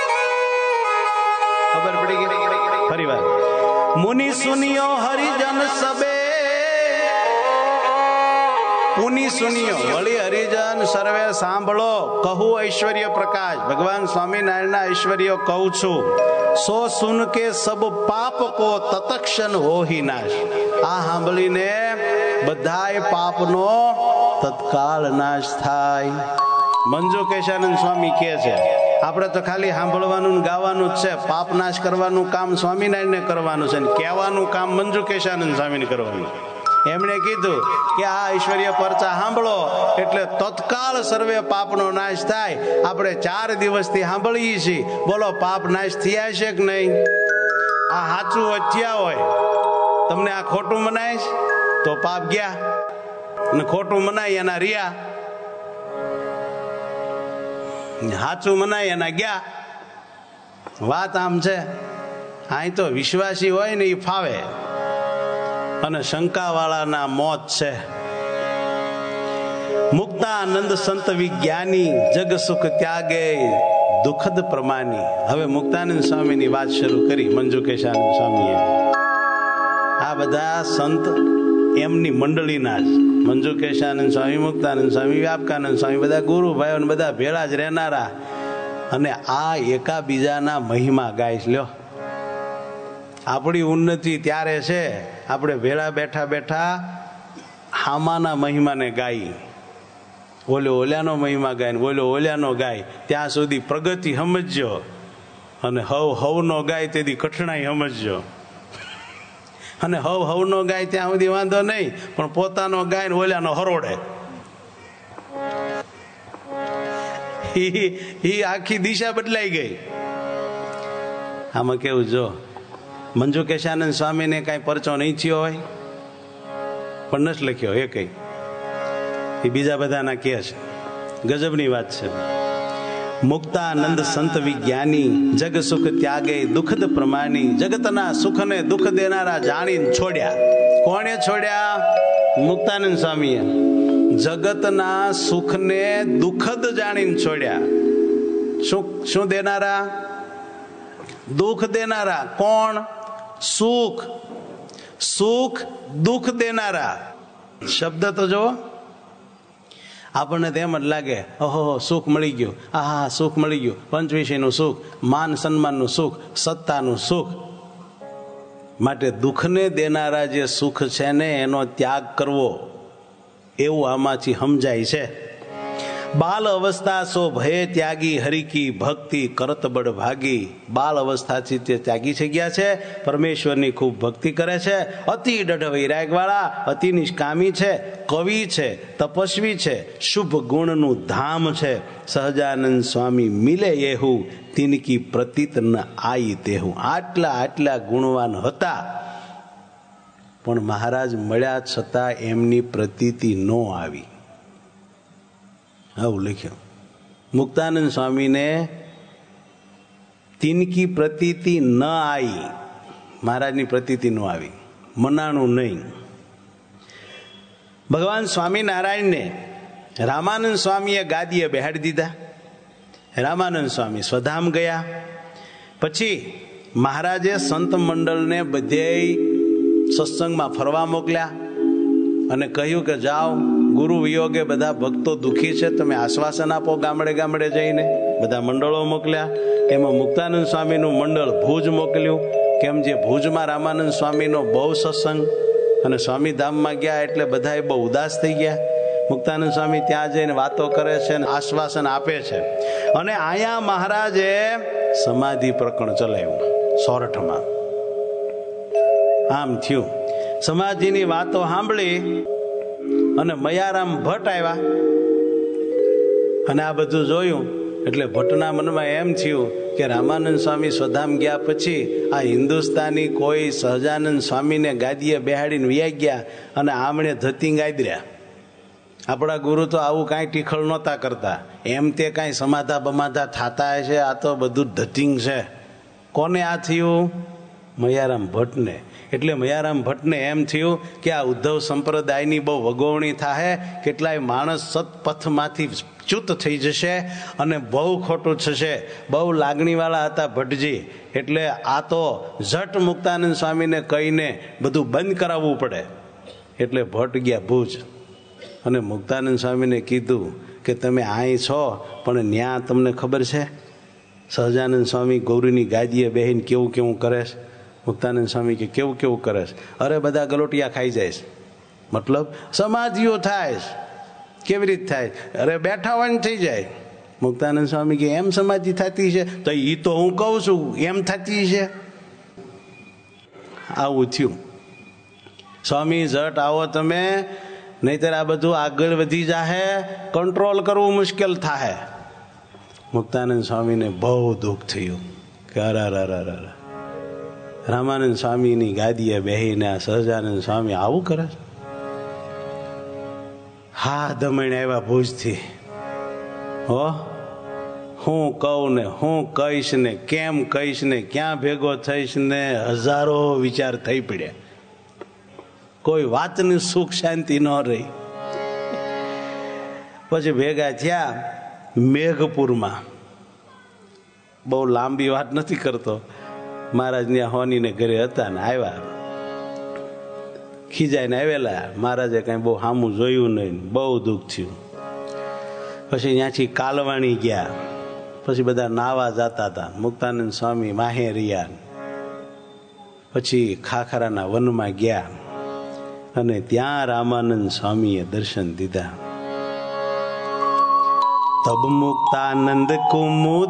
S1: સુનિયો વળી હરિજન સર્વે સાંભળો કહું ઐશ્વર્ય પ્રકાશ. ભગવાન સ્વામિનારાયણના ઐશ્વર્ય કહું છું. સો સુન કે સબ પાપ કો તત્ક્ષણ હોહી નાશ. આ સાંભળીને બધાય પાપનો તત્કાળ નાશ થાય. મંજુ કેશાનંદ સ્વામી કહે છે આપણે તો ખાલી સાંભળવાનું ગાવાનું જ છે, પાપ નાશ કરવાનું કામ સ્વામિનારાયણને કરવાનું છે, કહેવાનું કામ મંજુ કેશાનંદ સ્વામીને કરવાનું. એમણે કીધું કે આ ઐશ્વર્ય પરચા સાંભળો એટલે તત્કાળ સર્વે પાપનો નાશ થાય. આપણે ચાર દિવસથી સાંભળીએ છીએ, બોલો પાપ નાશ થયા છે કે નહીં? આ સાચું વધ્યા હોય, તમને આ ખોટું મનાય તો પાપ ગયા, અને ખોટું મનાય એના રહ્યા, સાચું મનાય એના ગયા. વાત આમ છે. અહીં તો વિશ્વાસી હોય ને એ ફાવે, અને શંકા વાળાના મોત છે. મુક્તાનંદ સંત વિજ્ઞાની જગ સુખ ત્યાગે દુઃખદ પ્રમાની. હવે મુક્તાનંદ સ્વામીની વાત શરૂ કરી મંજુ કેશાનંદ સ્વામીએ. આ બધા સંત એમની મંડળીના જ, મંજુ કેશાનંદ સ્વામી, મુક્તાનંદ સ્વામી, વ્યાપકાનંદ સ્વામી, બધા ગુરુ ભાઈઓ બધા ભેળા જ રહેનારા. અને આ એકાબીજાના મહિમા ગાય છે. લ્યો, આપણી ઉન્નતિ ત્યારે છે આપણે ભેળા બેઠા બેઠા હામાના મહિમાને ગાઈ, ઓલો ઓલ્યાનો મહિમા ગાય ને ઓલો ઓલ્યાનો ગાય, ત્યાં સુધી પ્રગતિ સમજજો, અને હવ હવનો ગાય તેથી કઠણાઈ સમજજો. અને હવ હવનો ગાય ત્યાં સુધી વાંધો નહીં, પણ પોતાનો ગાય ને ઓલ્યાનો હરોડે, એ આખી દિશા બદલાઈ ગઈ. આમાં કેવું, જો મંજુ કેશાનંદ સ્વામીને કઈ પરચો નહીં થયો હોય, પણ નથી લખ્યો એ કઈ, એ બીજા બધાના કે છે. ગજબની વાત છે. મુક્તાનંદ સંત વિજ્ઞાની જગ સુખ ત્યાગે દુઃખદ પ્રમાની. જગતના સુખ ને દુઃખ દેનારા જાણીને છોડ્યા. કોણે છોડ્યા? મુક્તાનંદ સ્વામીએ. જગતના સુખ ને દુઃખદ જાણીને છોડ્યા. શું શું દેનારા? દુઃખ દેનારા. કોણ? સુખ. સુખ દુઃખ દેનારા. શબ્દ તો જો, આપણને તેમ જ લાગે, ઓહો સુખ મળી ગયું, આહા સુખ મળી ગયું, પંચવિષયનું સુખ, માન સન્માનનું સુખ, સત્તાનું સુખ. માટે દુઃખને દેનારા જે સુખ છે ને એનો ત્યાગ કરવો, એવું આમાંથી સમજાય છે. બાલ અવસ્થા સો ભય ત્યાગી હરિકી ભક્તિ કરત બળ ભાગી. બાલ અવસ્થાથી તે ત્યાગી થઈ ગયા છે, પરમેશ્વરની ખૂબ ભક્તિ કરે છે, અતિ દઢ વૈરાગ વાળા, અતિ નિષ્કામી છે, કવિ છે, તપસ્વી છે, શુભ ગુણનું ધામ છે. સહજાનંદ સ્વામી મિલે એહું તિનકી પ્રતીત ન આઈ તેહું. આટલા આટલા ગુણવાન હતા, પણ મહારાજ મળ્યા છતાં એમની પ્રતીતિ ન આવી. આવું લખ્યું. મુક્તાનંદ સ્વામીને તિનકી પ્રતીતિ ન આવી, મહારાજની પ્રતીતિ ન આવી, મનાણું નહીં. ભગવાન સ્વામિનારાયણને રામાનંદ સ્વામીએ ગાદીએ બેહાડી દીધા. રામાનંદ સ્વામી સ્વધામ ગયા. પછી મહારાજે સંત મંડળને બધે સત્સંગમાં ફરવા મોકલ્યા અને કહ્યું કે જાઓ, ગુરુ વિયોગે બધા ભક્તો દુઃખી છે, તમે આશ્વાસન આપો. ગામડે ગામડે જઈને બધા મંડળો મોકલ્યા. એમાં મુક્તાનંદ સ્વામીનું મંડળ ભુજ મોકલ્યું. કેમ, જે ભુજમાં રામાનંદ સ્વામીનો બહુ સત્સંગ, અને સ્વામીધામમાં ગયા એટલે બધા બહુ ઉદાસ થઈ ગયા. મુક્તાનંદ સ્વામી ત્યાં જઈને વાતો કરે છે અને આશ્વાસન આપે છે. અને અહીંયા મહારાજે સમાધિ પ્રકરણ ચલાવ્યું સોરઠમાં. આમ થયું. સમાધિની વાતો સાંભળી અને મયારામ ભટ્ટ આવ્યા અને આ બધું જોયું એટલે ભટ્ટના મનમાં એમ થયું કે રામાનંદ સ્વામી સ્વધામ ગયા પછી આ હિન્દુસ્તાની કોઈ સહજાનંદ સ્વામીને ગાદીએ બેહાડીને વ્યા ગયા અને આમણે ધતિંગ આદર્યા. આપણા ગુરુ તો આવું કાંઈ ટીખળ નહોતા કરતા, એમ તે કાંઈ સમાધા બમાધા થતા છે, આ તો બધું ધતિંગ છે. કોને આ થયું? મયારામ ભટ્ટને. એટલે મયારામ ભટ્ટને એમ થયું કે આ ઉદ્ધવ સંપ્રદાયની બહુ વગોવણી થાય, કેટલાય માણસ સત્પથમાંથી ચ્યુત થઈ જશે અને બહુ ખોટું થશે. બહુ લાગણીવાળા હતા ભટ્ટજી, એટલે આ તો ઝટ મુક્તાનંદ સ્વામીને કહીને બધું બંધ કરાવવું પડે. એટલે ભટ્ટ ગયા ભુજ અને મુક્તાનંદ સ્વામીને કીધું કે તમે અહીં છો પણ ન્યા તમને ખબર છે સહજાનંદ સ્વામી ગૌરીની ગાદીએ બેહીને કેવું કેવું કરે છે? મુક્તાનંદ સ્વામી કે કેવું કેવું કરે છે? અરે બધા ગલોટિયા ખાઈ જાય છે. મતલબ સમાધિઓ થાય. કેવી રીતે થાય? અરે બેઠા હોય થઈ જાય. મુક્તાનંદ સ્વામી કે એમ સમાધિ થતી છે? તો એ તો હું કહું છું એમ થતી છે. આવું થયું. સ્વામી ઝટ આવો તમે, નહીતર આ બધું આગળ વધી જાહે, કંટ્રોલ કરવું મુશ્કેલ થાહે. મુક્તાનંદ સ્વામીને બહુ દુઃખ થયું કે અરા રા રામાનંદ સ્વામીની ગાદીએ બેહીને આ સહજાનંદ સ્વામી આવું કરે છે. હા દમણ આવ્યા ભુજથી. હો હું કહું ને હું કહીશ ને કેમ કહીશ ને ક્યાં ભેગો થઈશ ને હજારો વિચાર થઈ પડ્યા. કોઈ વાતની સુખ શાંતિ ન રહી. પછી ભેગા થયા મેઘપુરમાં. બહુ લાંબી વાત નથી કરતો. મહારાજ ત્યાં હોની ને ઘરે હતા ને આવ્યા, ખીજાઈને આવેલા. મહારાજે કઈ બહુ સામું જોયું નહીં, બહુ દુઃખ થયું. પછી ત્યાંથી કાલવાણી ગયા. પછી બધા નાવા જતા હતા. મુક્તાનંદ સ્વામી માહે રહ્યા. પછી ખાખરાના વનમાં ગયા અને ત્યાં રામાનંદ સ્વામીએ દર્શન દીધા. તબ મુક્તાનંદ કુમુદ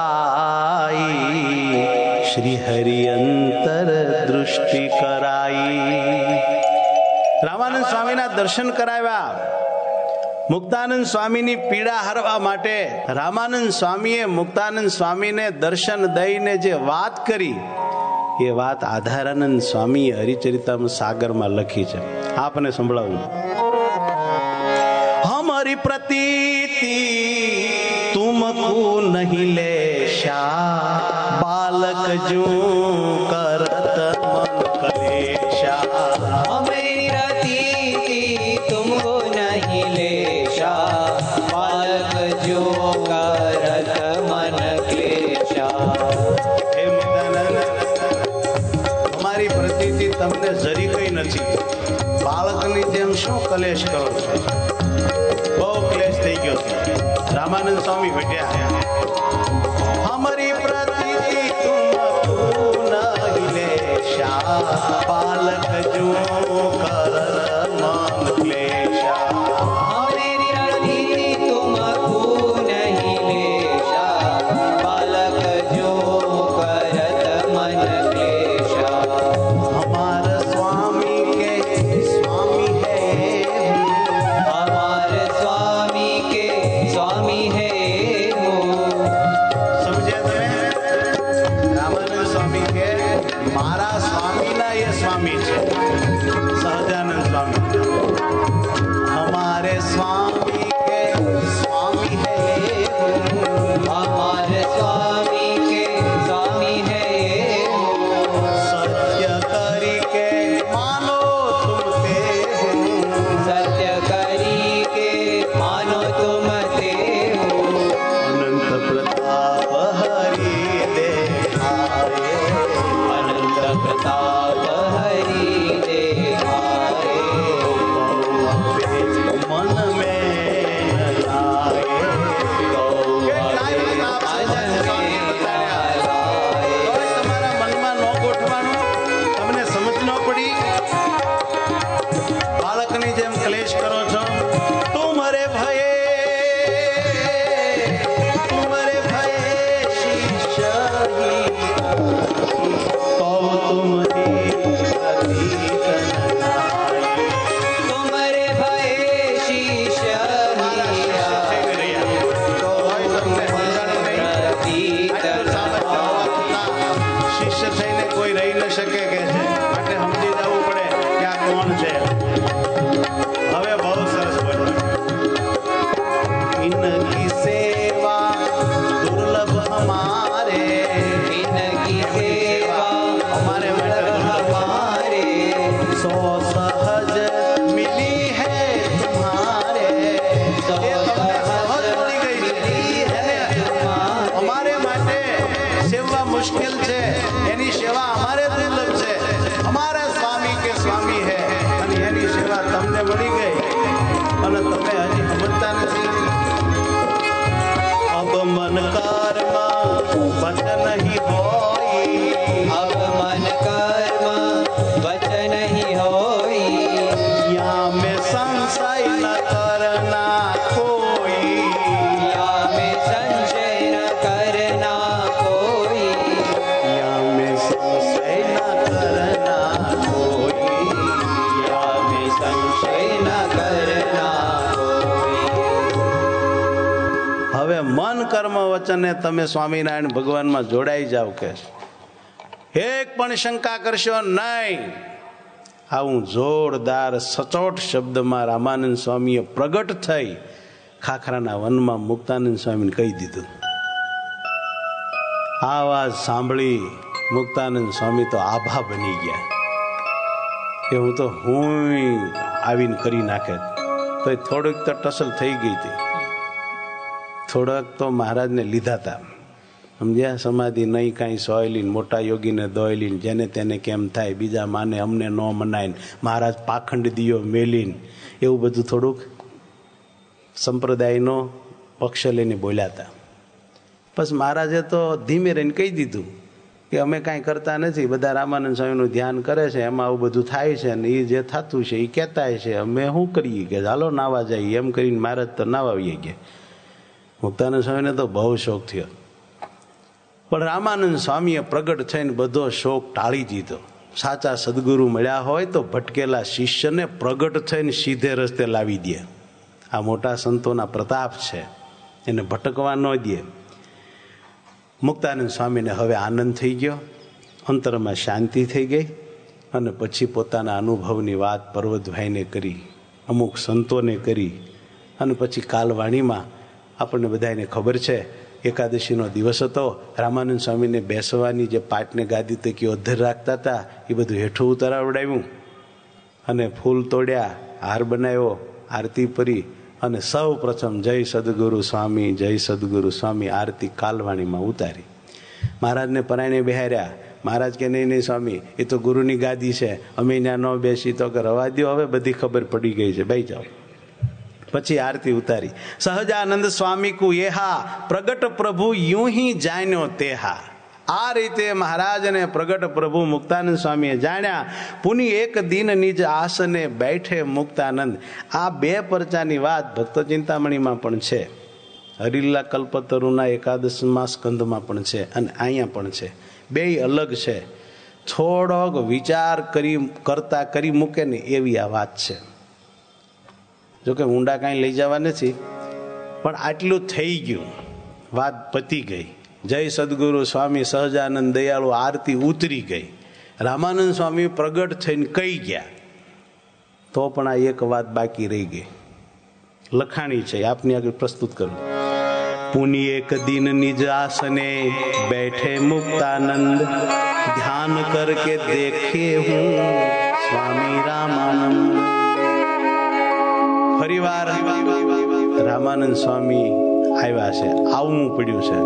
S1: પાઈ, શ્રી હરિ અંતર દૃષ્ટિ કરાઈ. રામાનંદ સ્વામીના દર્શન કરાવ્યા. મુક્તાનંદ સ્વામીની પીડા હરવા માટે રામાનંદ સ્વામીએ મુક્તાનંદ સ્વામીને દર્શન દઈને જે વાત કરી એ વાત આધારાનંદ સ્વામીએ હરિચરિતામાં સાગરમાં લખી છે. આપને સંભળાવું. હમારી પ્રતીતિ તુમકો નહીં લેશા, બાલક જો કરત મન કલેશા.
S2: હમારી પ્રતીતિ તુમકો નહીં લેશા, બાલક જો કરત મન ક્લેશા.
S1: અમારી પ્રતીતિ તમને જરી કઈ નથી. બાળકની જેમ શું કલેશ કરો છો? બહુ ક્લેશ થઈ ગયો. રામાનંદ સ્વામી ઘટ્યા. અમારી પ્રતીતિ તુમ નહીં લેશા, બાલક જો કર મન ક્લેશા.
S2: હમારી પ્રતીતિ તુમકો નહીં લેશા, બાલક જો કરત મન ક્લેશા.
S1: हमारा स्वामी के स्वामी है,
S2: हमारे स्वामी के स्वामी है वो.
S1: समझे તમે? રામાનંદ સ્વામી કે મારા સ્વામીના એ સ્વામી છે સહજાનંદ સ્વામી. हमारे स्वामी के स्वामी है,
S2: हमारे स्वामी के स्वामी है वो.
S1: सत्य करी के मानो तुम ते हो,
S2: सत्य करी के मानो तुम ते हो.
S1: अनंत प्रताप हरि देखाए,
S2: अनंत प्रताप हरि देखाए.
S1: मन में न लाए. તમારા મનમાં ન ગોઠવાનું, તમને સમજ ન પડી. બાળકની જેમ ક્લેશ કરો છો. તુમરે ભયે તુમરે ભયે શિષ્યહી, તો તુમરી પ્રતીત નહાય.
S2: तुम्हारे भय शीश
S1: શિષ્ય થઈને કોઈ રહી ન શકે કે છે. માટે સમજી જવું પડે કે આ કોણ છે. હવે બહુ સરસ બોલ્યો. ઇનકી સેવા દુર્લભ હમારે,
S2: इनकी सेवा
S1: हमारे માટે દુર્લભ.
S2: हमारे.
S1: સો સહજ મિલી હૈ તુમ્હારે,
S2: सो
S1: એ તમને સહજ મળી ગઈ છે. એને અમારે માટે સેવા મુશ્કેલ છે, એની સેવા અમારે દુર્લભ છે. અમારા સ્વામી કે સ્વામી હે અને એની સેવા તમને મળી ગઈ અને વચન હી હોય
S2: અબ મન કર્મ વચન હી હોય
S1: યા મેં સંશય ન કરના કોઈ
S2: યા મેં સંશય ન કરના કોઈ
S1: યા મેં સંશય ન કરના કોઈ
S2: યા મેં સંશય ન કરના કોઈ.
S1: હવે મન કર્મ વચને તમે સ્વામિનારાયણ ભગવાનમાં જોડાઈ જાવ કે એક પણ શંકા કરશો નહીં. આવું જોરદાર સચોટ શબ્દમાં રામાનંદ સ્વામીએ પ્રગટ થઈ ખાખરાના વનમાં મુક્તાનંદ સ્વામીને કહી દીધું. આ વાત સાંભળી મુક્તાનંદ સ્વામી તો આભા બની ગયા કે હું તો હું આવીને કરી નાખે. તો થોડીક તો ટસલ થઈ ગઈ હતી, થોડાક તો મહારાજને લીધા હતા, સમજ્યા? સમાધિ નહીં કાંઈ સોયલીને મોટા યોગીને દોયલીને જેને તેને કેમ થાય, બીજા માને અમને ન મનાય, મહારાજ પાખંડ દિયો મેલીને એવું બધું થોડુંક સંપ્રદાયનો પક્ષ લઈને બોલ્યા હતા. પછી મહારાજે તો ધીમે રહીને કહી દીધું કે અમે કાંઈ કરતા નથી, બધા રામાનંદ સ્વામીનું ધ્યાન કરે છે, એમાં આવું બધું થાય છે ને એ જે થતું છે એ કહેતા છે, અમે શું કરીએ કે ચાલો નાવા જઈએ. એમ કરીને મહારાજ તો નાવાવીએ ગયા. મુક્તાનંદ સ્વામીને તો બહુ શોખ થયો, પણ રામાનંદ સ્વામીએ પ્રગટ થઈને બધો શોખ ટાળી દીધો. સાચા સદગુરુ મળ્યા હોય તો ભટકેલા શિષ્યને પ્રગટ થઈને સીધે રસ્તે લાવી દે. આ મોટા સંતોના પ્રતાપ છે, એને ભટકવા ન દે. મુક્તાનંદ સ્વામીને હવે આનંદ થઈ ગયો, અંતરમાં શાંતિ થઈ ગઈ, અને પછી પોતાના અનુભવની વાત પર્વતભાઈને કરી, અમુક સંતોને કરી, અને પછી કાલવાણીમાં આપણને બધાને ખબર છે એકાદશીનો દિવસ હતો. રામાનંદ સ્વામીને બેસવાની જે પાટને ગાદી તકી અધર રાખતા હતા એ બધું હેઠું ઉતારાવડાવ્યું અને ફૂલ તોડ્યા, હાર બનાવ્યો, આરતી કરી અને સૌ પ્રથમ જય સદગુરુ સ્વામી, જય સદગુરુ સ્વામી આરતી કાલવાણીમાં ઉતારી. મહારાજને પરાયણે બેહાર્યા. મહારાજ કે નહીં નહીં સ્વામી, એ તો ગુરુની ગાદી છે, અમે ત્યાં ન બેસી. તો કે રવા દો, હવે બધી ખબર પડી ગઈ છે, ભાઈ જાઓ. પછી આરતી ઉતારી. સહજાનંદ સ્વામી કુ એહા પ્રગટ પ્રભુ યું હી જાણ્યો તેહા. આ રીતે મહારાજને પ્રગટ પ્રભુ મુક્તાનંદ સ્વામીએ જાણ્યા. પુની એક દિન નિજ આસને બેઠે મુક્તાનંદ. આ બે પરચાની વાત ભક્ત ચિંતામણીમાં પણ છે, હરિલીલા કલ્પતરુના એકાદશમાં સ્કંદમાં પણ છે, અને અહીંયા પણ છે. બે અલગ છે. થોડોક વિચાર કરી કરતા કરી મૂકે ને એવી આ વાત છે. જોકે ઊંડા કાંઈ લઈ જવા નથી, પણ આટલું થઈ ગયું, વાત પતી ગઈ. જય સદગુરુ સ્વામી સહજાનંદ દયાળુ આરતી ઉતરી ગઈ, રામાનંદ સ્વામી પ્રગટ થઈને કહી ગયા. તો પણ આ એક વાત બાકી રહી ગઈ, લખાણી છે, આપની આગળ પ્રસ્તુત કરું. પુની એક દિન નિજ આસને બેઠે મુક્તાનંદ, ધ્યાન કરકે દેખે હું સ્વામી રામાનંદ. ફરીવાર રામાનંદ સ્વામી આવ્યા છે, આવવું પડ્યું છે.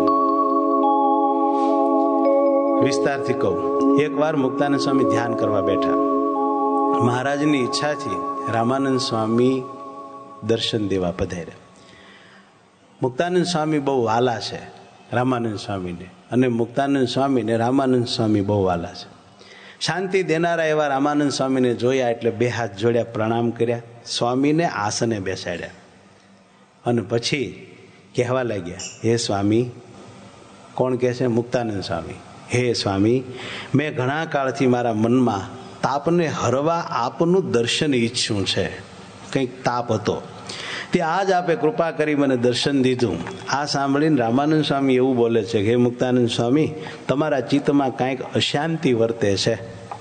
S1: વિસ્તારથી કહું, એક વાર મુક્તાનંદ સ્વામી ધ્યાન કરવા બેઠા. મહારાજની ઈચ્છાથી રામાનંદ સ્વામી દર્શન દેવા પધાર્યા. મુક્તાનંદ સ્વામી બહુ વાલા છે રામાનંદ સ્વામીને, અને મુક્તાનંદ સ્વામીને રામાનંદ સ્વામી બહુ વાલા છે. શાંતિ દેનારા એવા રામાનંદ સ્વામીને જોયા એટલે બે હાથ જોડ્યા, પ્રણામ કર્યા, સ્વામીને આસને બેસાડ્યા, અને પછી કહેવા લાગ્યા, હે સ્વામી. કોણ કહે છે? મુક્તાનંદ સ્વામી. હે સ્વામી, મેં ઘણા કાળથી મારા મનમાં તાપને હરવા આપનું દર્શન ઈચ્છ્યું છે. કંઈક તાપ હતો, તે આજ આપે કૃપા કરી મને દર્શન દીધું. આ સાંભળીને રામાનંદ સ્વામી એવું બોલે છે કે હે મુક્તાનંદ સ્વામી, તમારા ચિત્તમાં કાંઈક અશાંતિ વર્તે છે,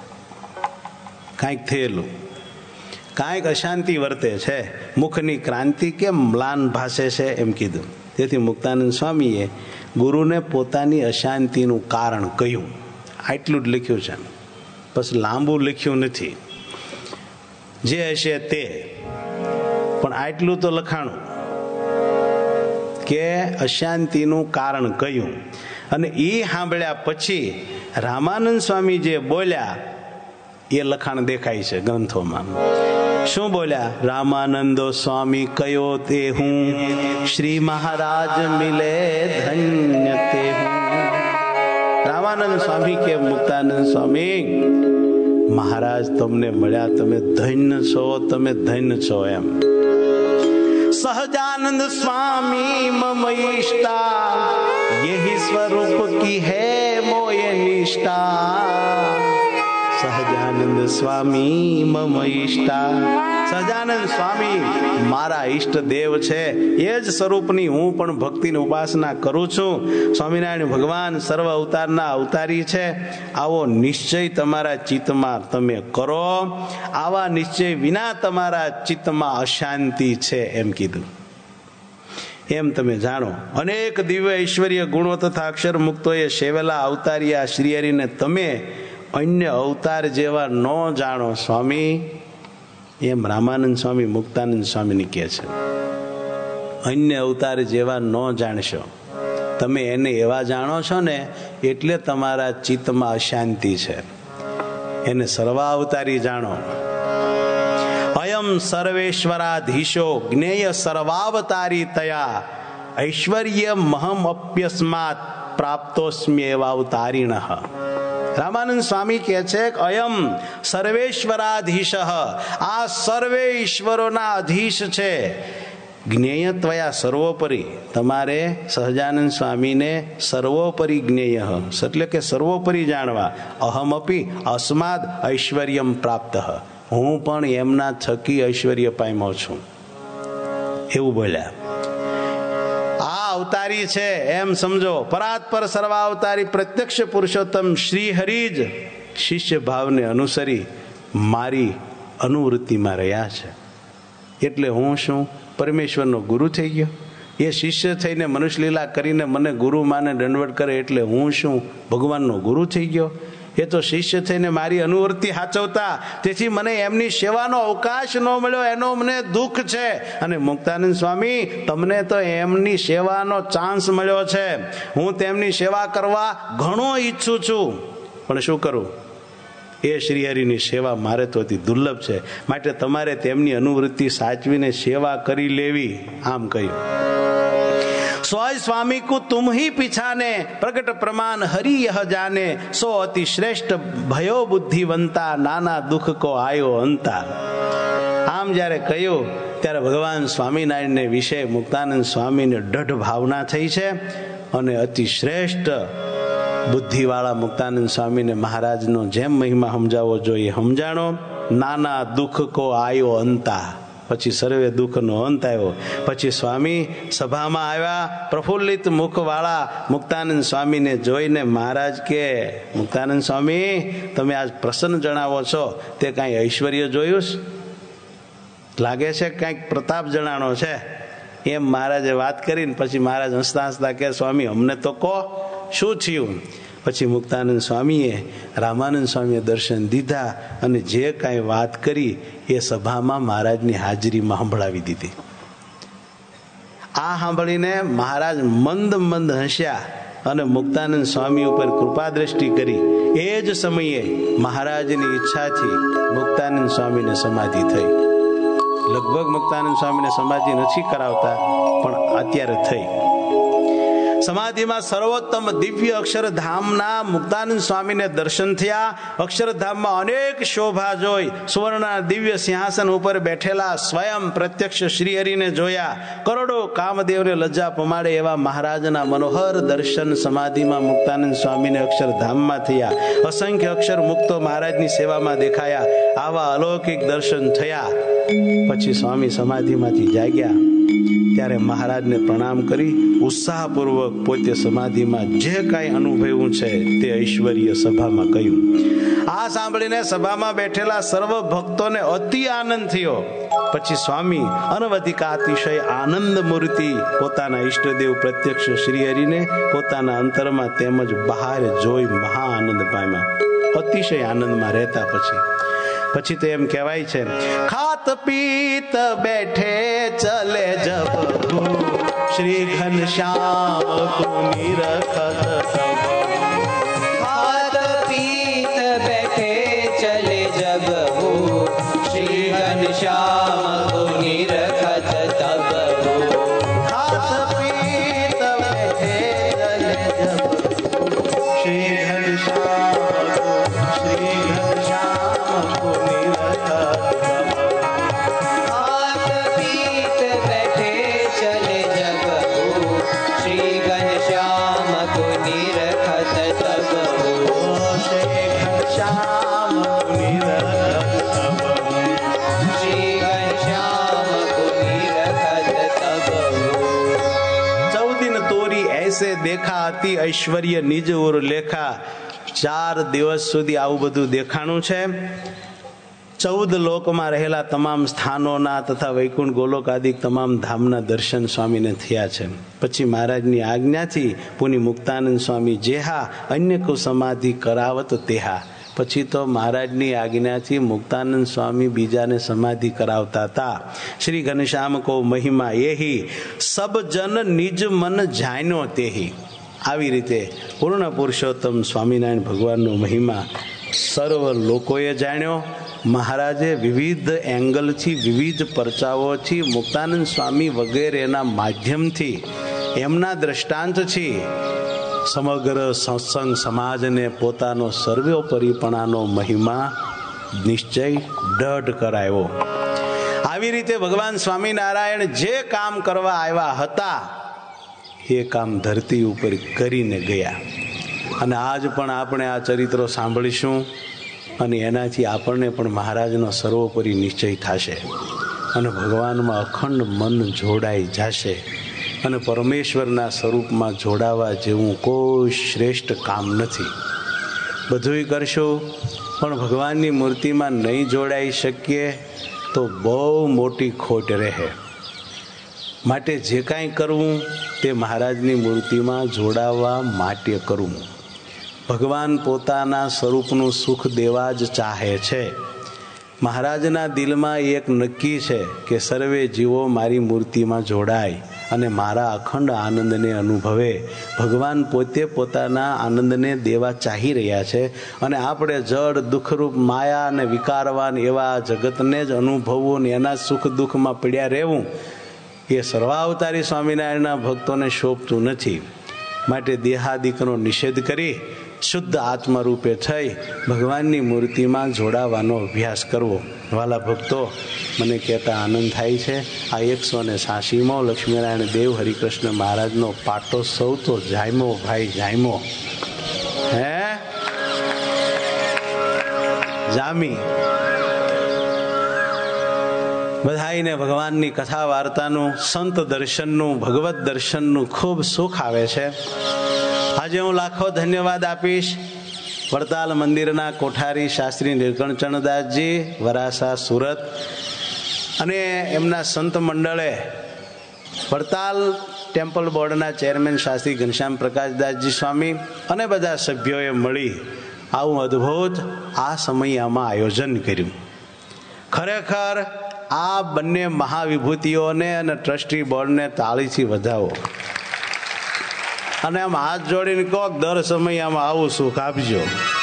S1: કાંઈક થયેલું, કાંઈક અશાંતિ વર્તે છે, મુખની ક્રાંતિ કેમ મ્લાન ભાસે છે, એમ કીધું. તેથી મુક્તાનંદ સ્વામીએ ગુરુને પોતાની અશાંતિનું કારણ કહ્યું. આટલું જ લખ્યું છે, બસ લાંબુ લખ્યું નથી, જે હશે તે, પણ આટલું તો લખાણું કે અશાંતિનું કારણ કહ્યું. અને એ સાંભળ્યા પછી રામાનંદ સ્વામી જે બોલ્યા એ લખાણ દેખાય છે ગ્રંથોમાં. શું બોલ્યા? રામાનંદો સ્વામી કયો તે હું, શ્રી મહારાજ મિલે ધન્ય તે હું. રામાનંદ સ્વામી કે મુક્તાનંદ સ્વામી મહારાજ તમને મળ્યા, તમે ધન્ય છો, તમે ધન્ય છો એમ. સહજાનંદ સ્વામી મમ ઈષ્ટા, યહી સ્વરૂપ કી હે મોય નિષ્ઠા. સહજાનંદ સ્વામી મમ ઈષ્ટા, સહજાનંદ સ્વામી મારા ઈષ્ટ દેવ છે, એ જ સ્વરૂપની હું પણ ભક્તિની ઉપાસના કરું છું. સ્વામિનારાયણ ભગવાન સર્વ અવતારના અવતારી છે, આવો નિશ્ચય તમારા ચિત્તમાં તમે કરો. આવા નિશ્ચય વિના તમારા ચિત્તમાં અશાંતિ છે એમ કીધું. એમ તમે જાણો, અનેક દિવ્ય ઐશ્વર્ય ગુણો તથા અક્ષર મુક્તોએ સેવેલા અવતારિયા શ્રીહરિને તમે અન્ય અવતાર જેવા ન જાણો સ્વામી. એમ રામાનંદ સ્વામી મુક્તાનંદ સ્વામીને કહે છે, અન્ય અવતાર જેવા ન જાણશો તમે, એને એવા જાણો છો ને એટલે તમારા ચિત્તમાં અશાંતિ છે. એને સર્વાવતારી જાણો. અયમ સર્વેશ્વરાધીશો જ્ઞેય સર્વાવતારી તયા, ઐશ્વર્ય મહમ અપ્યસ્માત પ્રાપ્તોસ્મ્યેવાવતારિણઃ. રામાનંદ સ્વામી કહે છે કે અયમ સર્વેશ્વરાધીશ, આ સર્વે ઈશ્વરોના અધીશ છે. જ્ઞેય ત્વયા સર્વોપરી, તમારે સહજાનંદ સ્વામીને સર્વોપરી જ્ઞેય એટલે કે સર્વોપરી જાણવા. અહમપી અસ્માદ ઐશ્વર્યમ પ્રાપ્ત, હું પણ એમના થકી ઐશ્વર્ય પામ્યો છું એવું બોલ્યા. આ અવતારી છે એમ સમજો. પરાત્પર સર્વાવતારી પ્રત્યક્ષ પુરુષોત્તમ શ્રી હરિ જ શિષ્ય ભાવને અનુસરી મારી અનુવૃત્તિમાં રહ્યા છે. એટલે હું શું પરમેશ્વરનો ગુરુ થઈ ગયો? એ શિષ્ય થઈને મનુષ્ય લીલા કરીને મને ગુરુ માને દંડવત કરે એટલે હું શું ભગવાનનો ગુરુ થઈ ગયો? એ તો શિષ્ય થઈને મારી અનુવૃત્તિ સાચવતા, તેથી મને એમની સેવાનો અવકાશ ન મળ્યો, એનો મને દુઃખ છે. અને મુક્તાનંદ સ્વામી તમને તો એમની સેવાનો ચાન્સ મળ્યો છે. હું તેમની સેવા કરવા ઘણો ઈચ્છું છું, પણ શું કરું? એ શ્રીહરિની સેવા મારે તો અતિ દુર્લભ છે, માટે તમારે તેમની અનુવૃત્તિ સાચવીને સેવા કરી લેવી. આમ કહ્યું. સોય સ્વામી કો તુમ હી પીછાને, પ્રગટ પ્રમાણ હરિ યહ જાને, સો અતિ શ્રેષ્ઠ ભયો બુદ્ધિવંતા, નાના દુઃખ કો આયો અંતા. આમ જયારે કહ્યું ત્યારે ભગવાન સ્વામિનારાયણને વિશે મુક્તાનંદ સ્વામીને દઢ ભાવના થઈ છે. અને અતિ શ્રેષ્ઠ બુદ્ધિવાળા મુક્તાનંદ સ્વામીને મહારાજનો જેમ મહિમા સમજાવવો જોઈએ સમજાણો. નાના દુઃખ કો આયો અંતા, પછી સર્વે દુઃખનો અંત આવ્યો. પછી સ્વામી સભામાં આવ્યા, પ્રફુલ્લિત મુખવાળા મુક્તાનંદ સ્વામીને જોઈને મહારાજ કે, મુક્તાનંદ સ્વામી તમે આજ પ્રસન્ન જણાવો છો, તે કાંઈ ઐશ્વર્ય જોયું? લાગે છે કાંઈક પ્રતાપ જણાણો છે. એમ મહારાજે વાત કરીને પછી મહારાજ હસતા હસતા કે, સ્વામી અમને તો કહો શું થયું? પછી મુક્તાનંદ સ્વામીએ રામાનંદ સ્વામીએ દર્શન દીધા અને જે કાંઈ વાત કરી એ સભામાં મહારાજની હાજરીમાં સંભળાવી દીધી. આ સાંભળીને મહારાજ મંદ મંદ હસ્યા અને મુક્તાનંદ સ્વામી ઉપર કૃપા દ્રષ્ટિ કરી. એ જ સમયે મહારાજની ઈચ્છાથી મુક્તાનંદ સ્વામીને સમાધિ થઈ. લગભગ મુક્તાનંદ સ્વામીને સમાધિ નથી કરાવતા, પણ અત્યારે થઈ. સમાધિમાં સર્વોત્તમ દિવ્ય અક્ષરધામના મુક્તાનંદ સ્વામીને દર્શન થયા. અક્ષરધામમાં અનેક શોભા જોઈ સુવર્ણના દિવ્ય સિંહાસન ઉપર બેઠેલા સ્વયં પ્રત્યક્ષ શ્રીહરિને જોયા. કરોડો કામદેવને લજ્જા પમાડે એવા મહારાજના મનોહર દર્શન સમાધિમાં મુક્તાનંદ સ્વામીને અક્ષરધામમાં થયા. અસંખ્ય અક્ષર મુક્તો મહારાજની સેવામાં દેખાયા. આવા અલૌકિક દર્શન થયા. પછી સ્વામી સમાધિમાંથી જાગ્યા ત્યારે મહારાજને પ્રણામ કરી ઉત્સાહપૂર્વક પોતે સમાધિમાં જે કાંઈ અનુભવ્યું છે તે ઐશ્વર્ય સભામાં કહ્યું. આ સાંભળીને સભામાં બેઠેલા સર્વ ભક્તોને અતિ આનંદ થયો. પછી સ્વામી અનવધિકા અતિશય આનંદ મૂર્તિ પોતાના ઈષ્ટદેવ પ્રત્યક્ષ શ્રીહરિને પોતાના અંતરમાં તેમજ બહાર જોઈ મહા આનંદ પામ્યા. અતિશય આનંદમાં રહેતા પછી પછી તો એમ કહેવાય છે, ખાત પીત બેઠે ચલે જબ શ્રી ઘનશ્યામ કો નિરખત તબ.
S2: ખાત પીત બેઠે ચલે જબ શ્રી ઘનશ્યામ કો નિરખત તબ.
S1: ખાત પીત બેઠે ચલે જબ શ્રી
S2: निरखत तब हो,
S1: श्री घनश्याम को निरखत तब हो,
S2: श्री घनश्याम को निरखत तब हो।
S1: चौदिन तोरी ऐसे देखा अति ऐश्वर्य निज और लेखा। ચાર દિવસ સુધી આવું બધું દેખાણું છે. ચૌદ લોકમાં રહેલા તમામ સ્થાનોના તથા વૈકુંઠ ગોલોક આદિ તમામ ધામના દર્શન સ્વામીને થયા છે. પછી મહારાજની આજ્ઞાથી પુની મુક્તાનંદ સ્વામી જેહા અન્ય કો સમાધિ કરાવત તેહા. પછી તો મહારાજની આજ્ઞાથી મુક્તાનંદ સ્વામી બીજાને સમાધિ કરાવતા હતા. શ્રી ઘનશ્યામ કો મહિમા એહી સબ જન નિજ મન જાણ્યો તેહી. આવી રીતે પૂર્ણ પુરુષોત્તમ સ્વામિનારાયણ ભગવાનનો મહિમા સર્વ લોકોએ જાણ્યો. મહારાજે વિવિધ એંગલથી વિવિધ પરચાઓથી મુક્તાનંદ સ્વામી વગેરેના માધ્યમથી એમના દ્રષ્ટાંતથી સમગ્ર સત્સંગ સમાજને પોતાનો સર્વોપરીપણાનો મહિમા નિશ્ચય દઢ કરાયો. આવી રીતે ભગવાન સ્વામિનારાયણ જે કામ કરવા આવ્યા હતા એ કામ ધરતી ઉપર કરીને ગયા. અને આજ પણ આપણે આ ચરિત્રો સાંભળીશું અને એનાથી આપણને પણ મહારાજનો સર્વોપરી નિશ્ચય થશે અને ભગવાનમાં અખંડ મન જોડાઈ જશે. અને પરમેશ્વરના સ્વરૂપમાં જોડાવા જેવું કોઈ શ્રેષ્ઠ કામ નથી. બધુંય કરશું પણ ભગવાનની મૂર્તિમાં નહીં જોડાઈ શકીએ તો બહુ મોટી ખોટ રહે. માટે જે કાંઈ કરવું તે મહારાજની મૂર્તિમાં જોડાવા માટે કરવું. ભગવાન પોતાના સ્વરૂપનું સુખ દેવા જ ચાહે છે. મહારાજના દિલમાં એક નક્કી છે કે સર્વે જીવો મારી મૂર્તિમાં જોડાય અને મારા અખંડ આનંદને અનુભવે. ભગવાન પોતે પોતાના આનંદને દેવા ચાહી રહ્યા છે અને આપણે જડ દુઃખરૂપ માયા અને વિકારવાન એવા જગતને જ અનુભવવું ને એના સુખ દુઃખમાં પડ્યા રહેવું એ સર્વાવતારી સ્વામિનારાયણના ભક્તોને શોભતું નથી. માટે દેહાદિકનો નિષેધ કરી શુદ્ધ આત્મા રૂપે થઈ ભગવાનની મૂર્તિમાં જોડાવાનો અભ્યાસ કરવો. વાલા ભક્તો, મને કહેતા આનંદ થાય છે આ એકસો ને સાસીમો લક્ષ્મીનારાયણ દેવ હરિકૃષ્ણ મહારાજનો પાટોત્સવ તો જાયમો ભાઈ જાયમો. હે જામી બધાઈને ભગવાનની કથા વાર્તાનું, સંત દર્શનનું, ભગવત દર્શનનું ખૂબ સુખ આવે છે. આજે હું લાખો ધન્યવાદ આપીશ વડતાલ મંદિરના કોઠારી શાસ્ત્રી નીલકંઠચરણદાસજી વરાસા સુરત અને એમના સંત મંડળે વડતાલ ટેમ્પલ બોર્ડના ચેરમેન શાસ્ત્રી ઘનશ્યામ પ્રકાશદાસજી સ્વામી અને બધા સભ્યોએ મળી આવું અદ્ભુત આ સમયમાં આયોજન કર્યું. ખરેખર આ બંને મહાવિભૂતિઓને અને ટ્રસ્ટી બોર્ડને તાળીથી વધાવો અને આમ હાથ જોડીને કહો દર સમય આમાં આવું સુખ આપજો.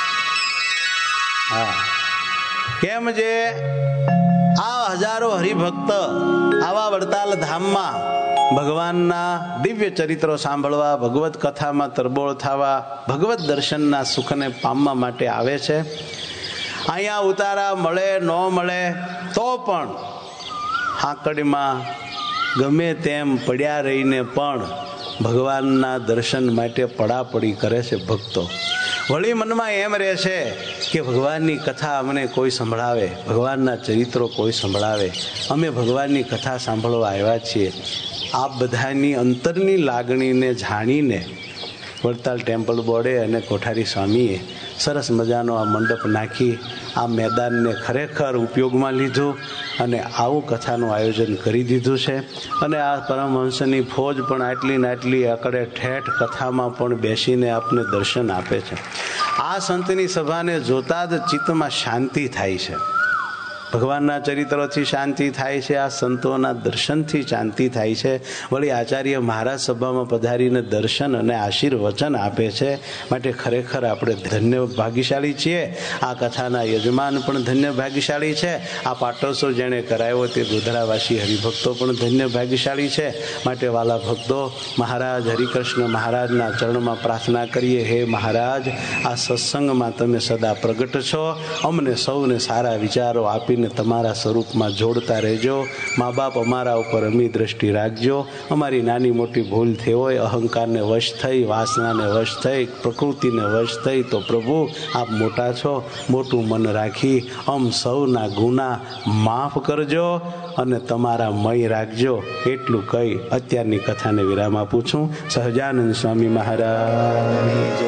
S1: હા, કેમ જે આ હજારો હરિભક્ત આવા વડતાલ ધામમાં ભગવાનના દિવ્ય ચરિત્રો સાંભળવા, ભગવત કથામાં તરબોળ થવા, ભગવત દર્શનના સુખને પામવા માટે આવે છે. અહીંયા ઉતારા મળે ન મળે તો પણ આંકડીમાં ગમે તેમ પડ્યા રહીને પણ ભગવાનના દર્શન માટે પડાપડી કરે છે ભક્તો. વળી મનમાં એમ રહે છે કે ભગવાનની કથા અમને કોઈ સંભળાવે, ભગવાનના ચરિત્રો કોઈ સંભળાવે, અમે ભગવાનની કથા સાંભળવા આવ્યા છીએ. આ બધાની અંતરની લાગણીને જાણીને વડતાલ ટેમ્પલ બોર્ડે અને કોઠારી સ્વામીએ સરસ મજાનો આ મંડપ નાખી આ મેદાનને ખરેખર ઉપયોગમાં લીધું અને આવું કથાનું આયોજન કરી દીધું છે. અને આ પરમહંસની ફોજ પણ આટલી ને આટલી આકડે ઠેઠ કથામાં પણ બેસીને આપને દર્શન આપે છે. આ સંતની સભાને જોતા જ ચિત્તમાં શાંતિ થાય છે. ભગવાનના ચરિત્રોથી શાંતિ થાય છે, આ સંતોના દર્શનથી શાંતિ થાય છે. વળી આચાર્ય મહારાજ સભામાં પધારીને દર્શન અને આશીર્વચન આપે છે. માટે ખરેખર આપણે ધન્ય ભાગ્યશાળી છીએ. આ કથાના યજમાન પણ ધન્ય ભાગ્યશાળી છે. આ પાટોત્સવ જેણે કરાયો તે ગોધરાવાસી હરિભક્તો પણ ધન્ય ભાગ્યશાળી છે. માટે વાલા ભક્તો, મહારાજ હરિકૃષ્ણ મહારાજના ચરણમાં પ્રાર્થના કરીએ, હે મહારાજ, આ સત્સંગમાં તમે સદા પ્રગટ છો, અમને સૌને સારા વિચારો આપી લાવીને તમારા સ્વરૂપમાં જોડતા રહેજો. મા બાપ અમારા ઉપર અમી દ્રષ્ટિ રાખજો. અમારી નાની મોટી ભૂલ થઈ હોય, અહંકારને વશ થઈ, વાસનાને વશ થઈ, પ્રકૃતિને વશ થઈ, તો પ્રભુ આપ મોટા છો, મોટું મન રાખી અમ સૌના ગુના માફ કરજો અને તમારા મય રાખજો. એટલું કહી અત્યારની કથાને વિરામ આપું છું. સહજાનંદ સ્વામી મહારાજ.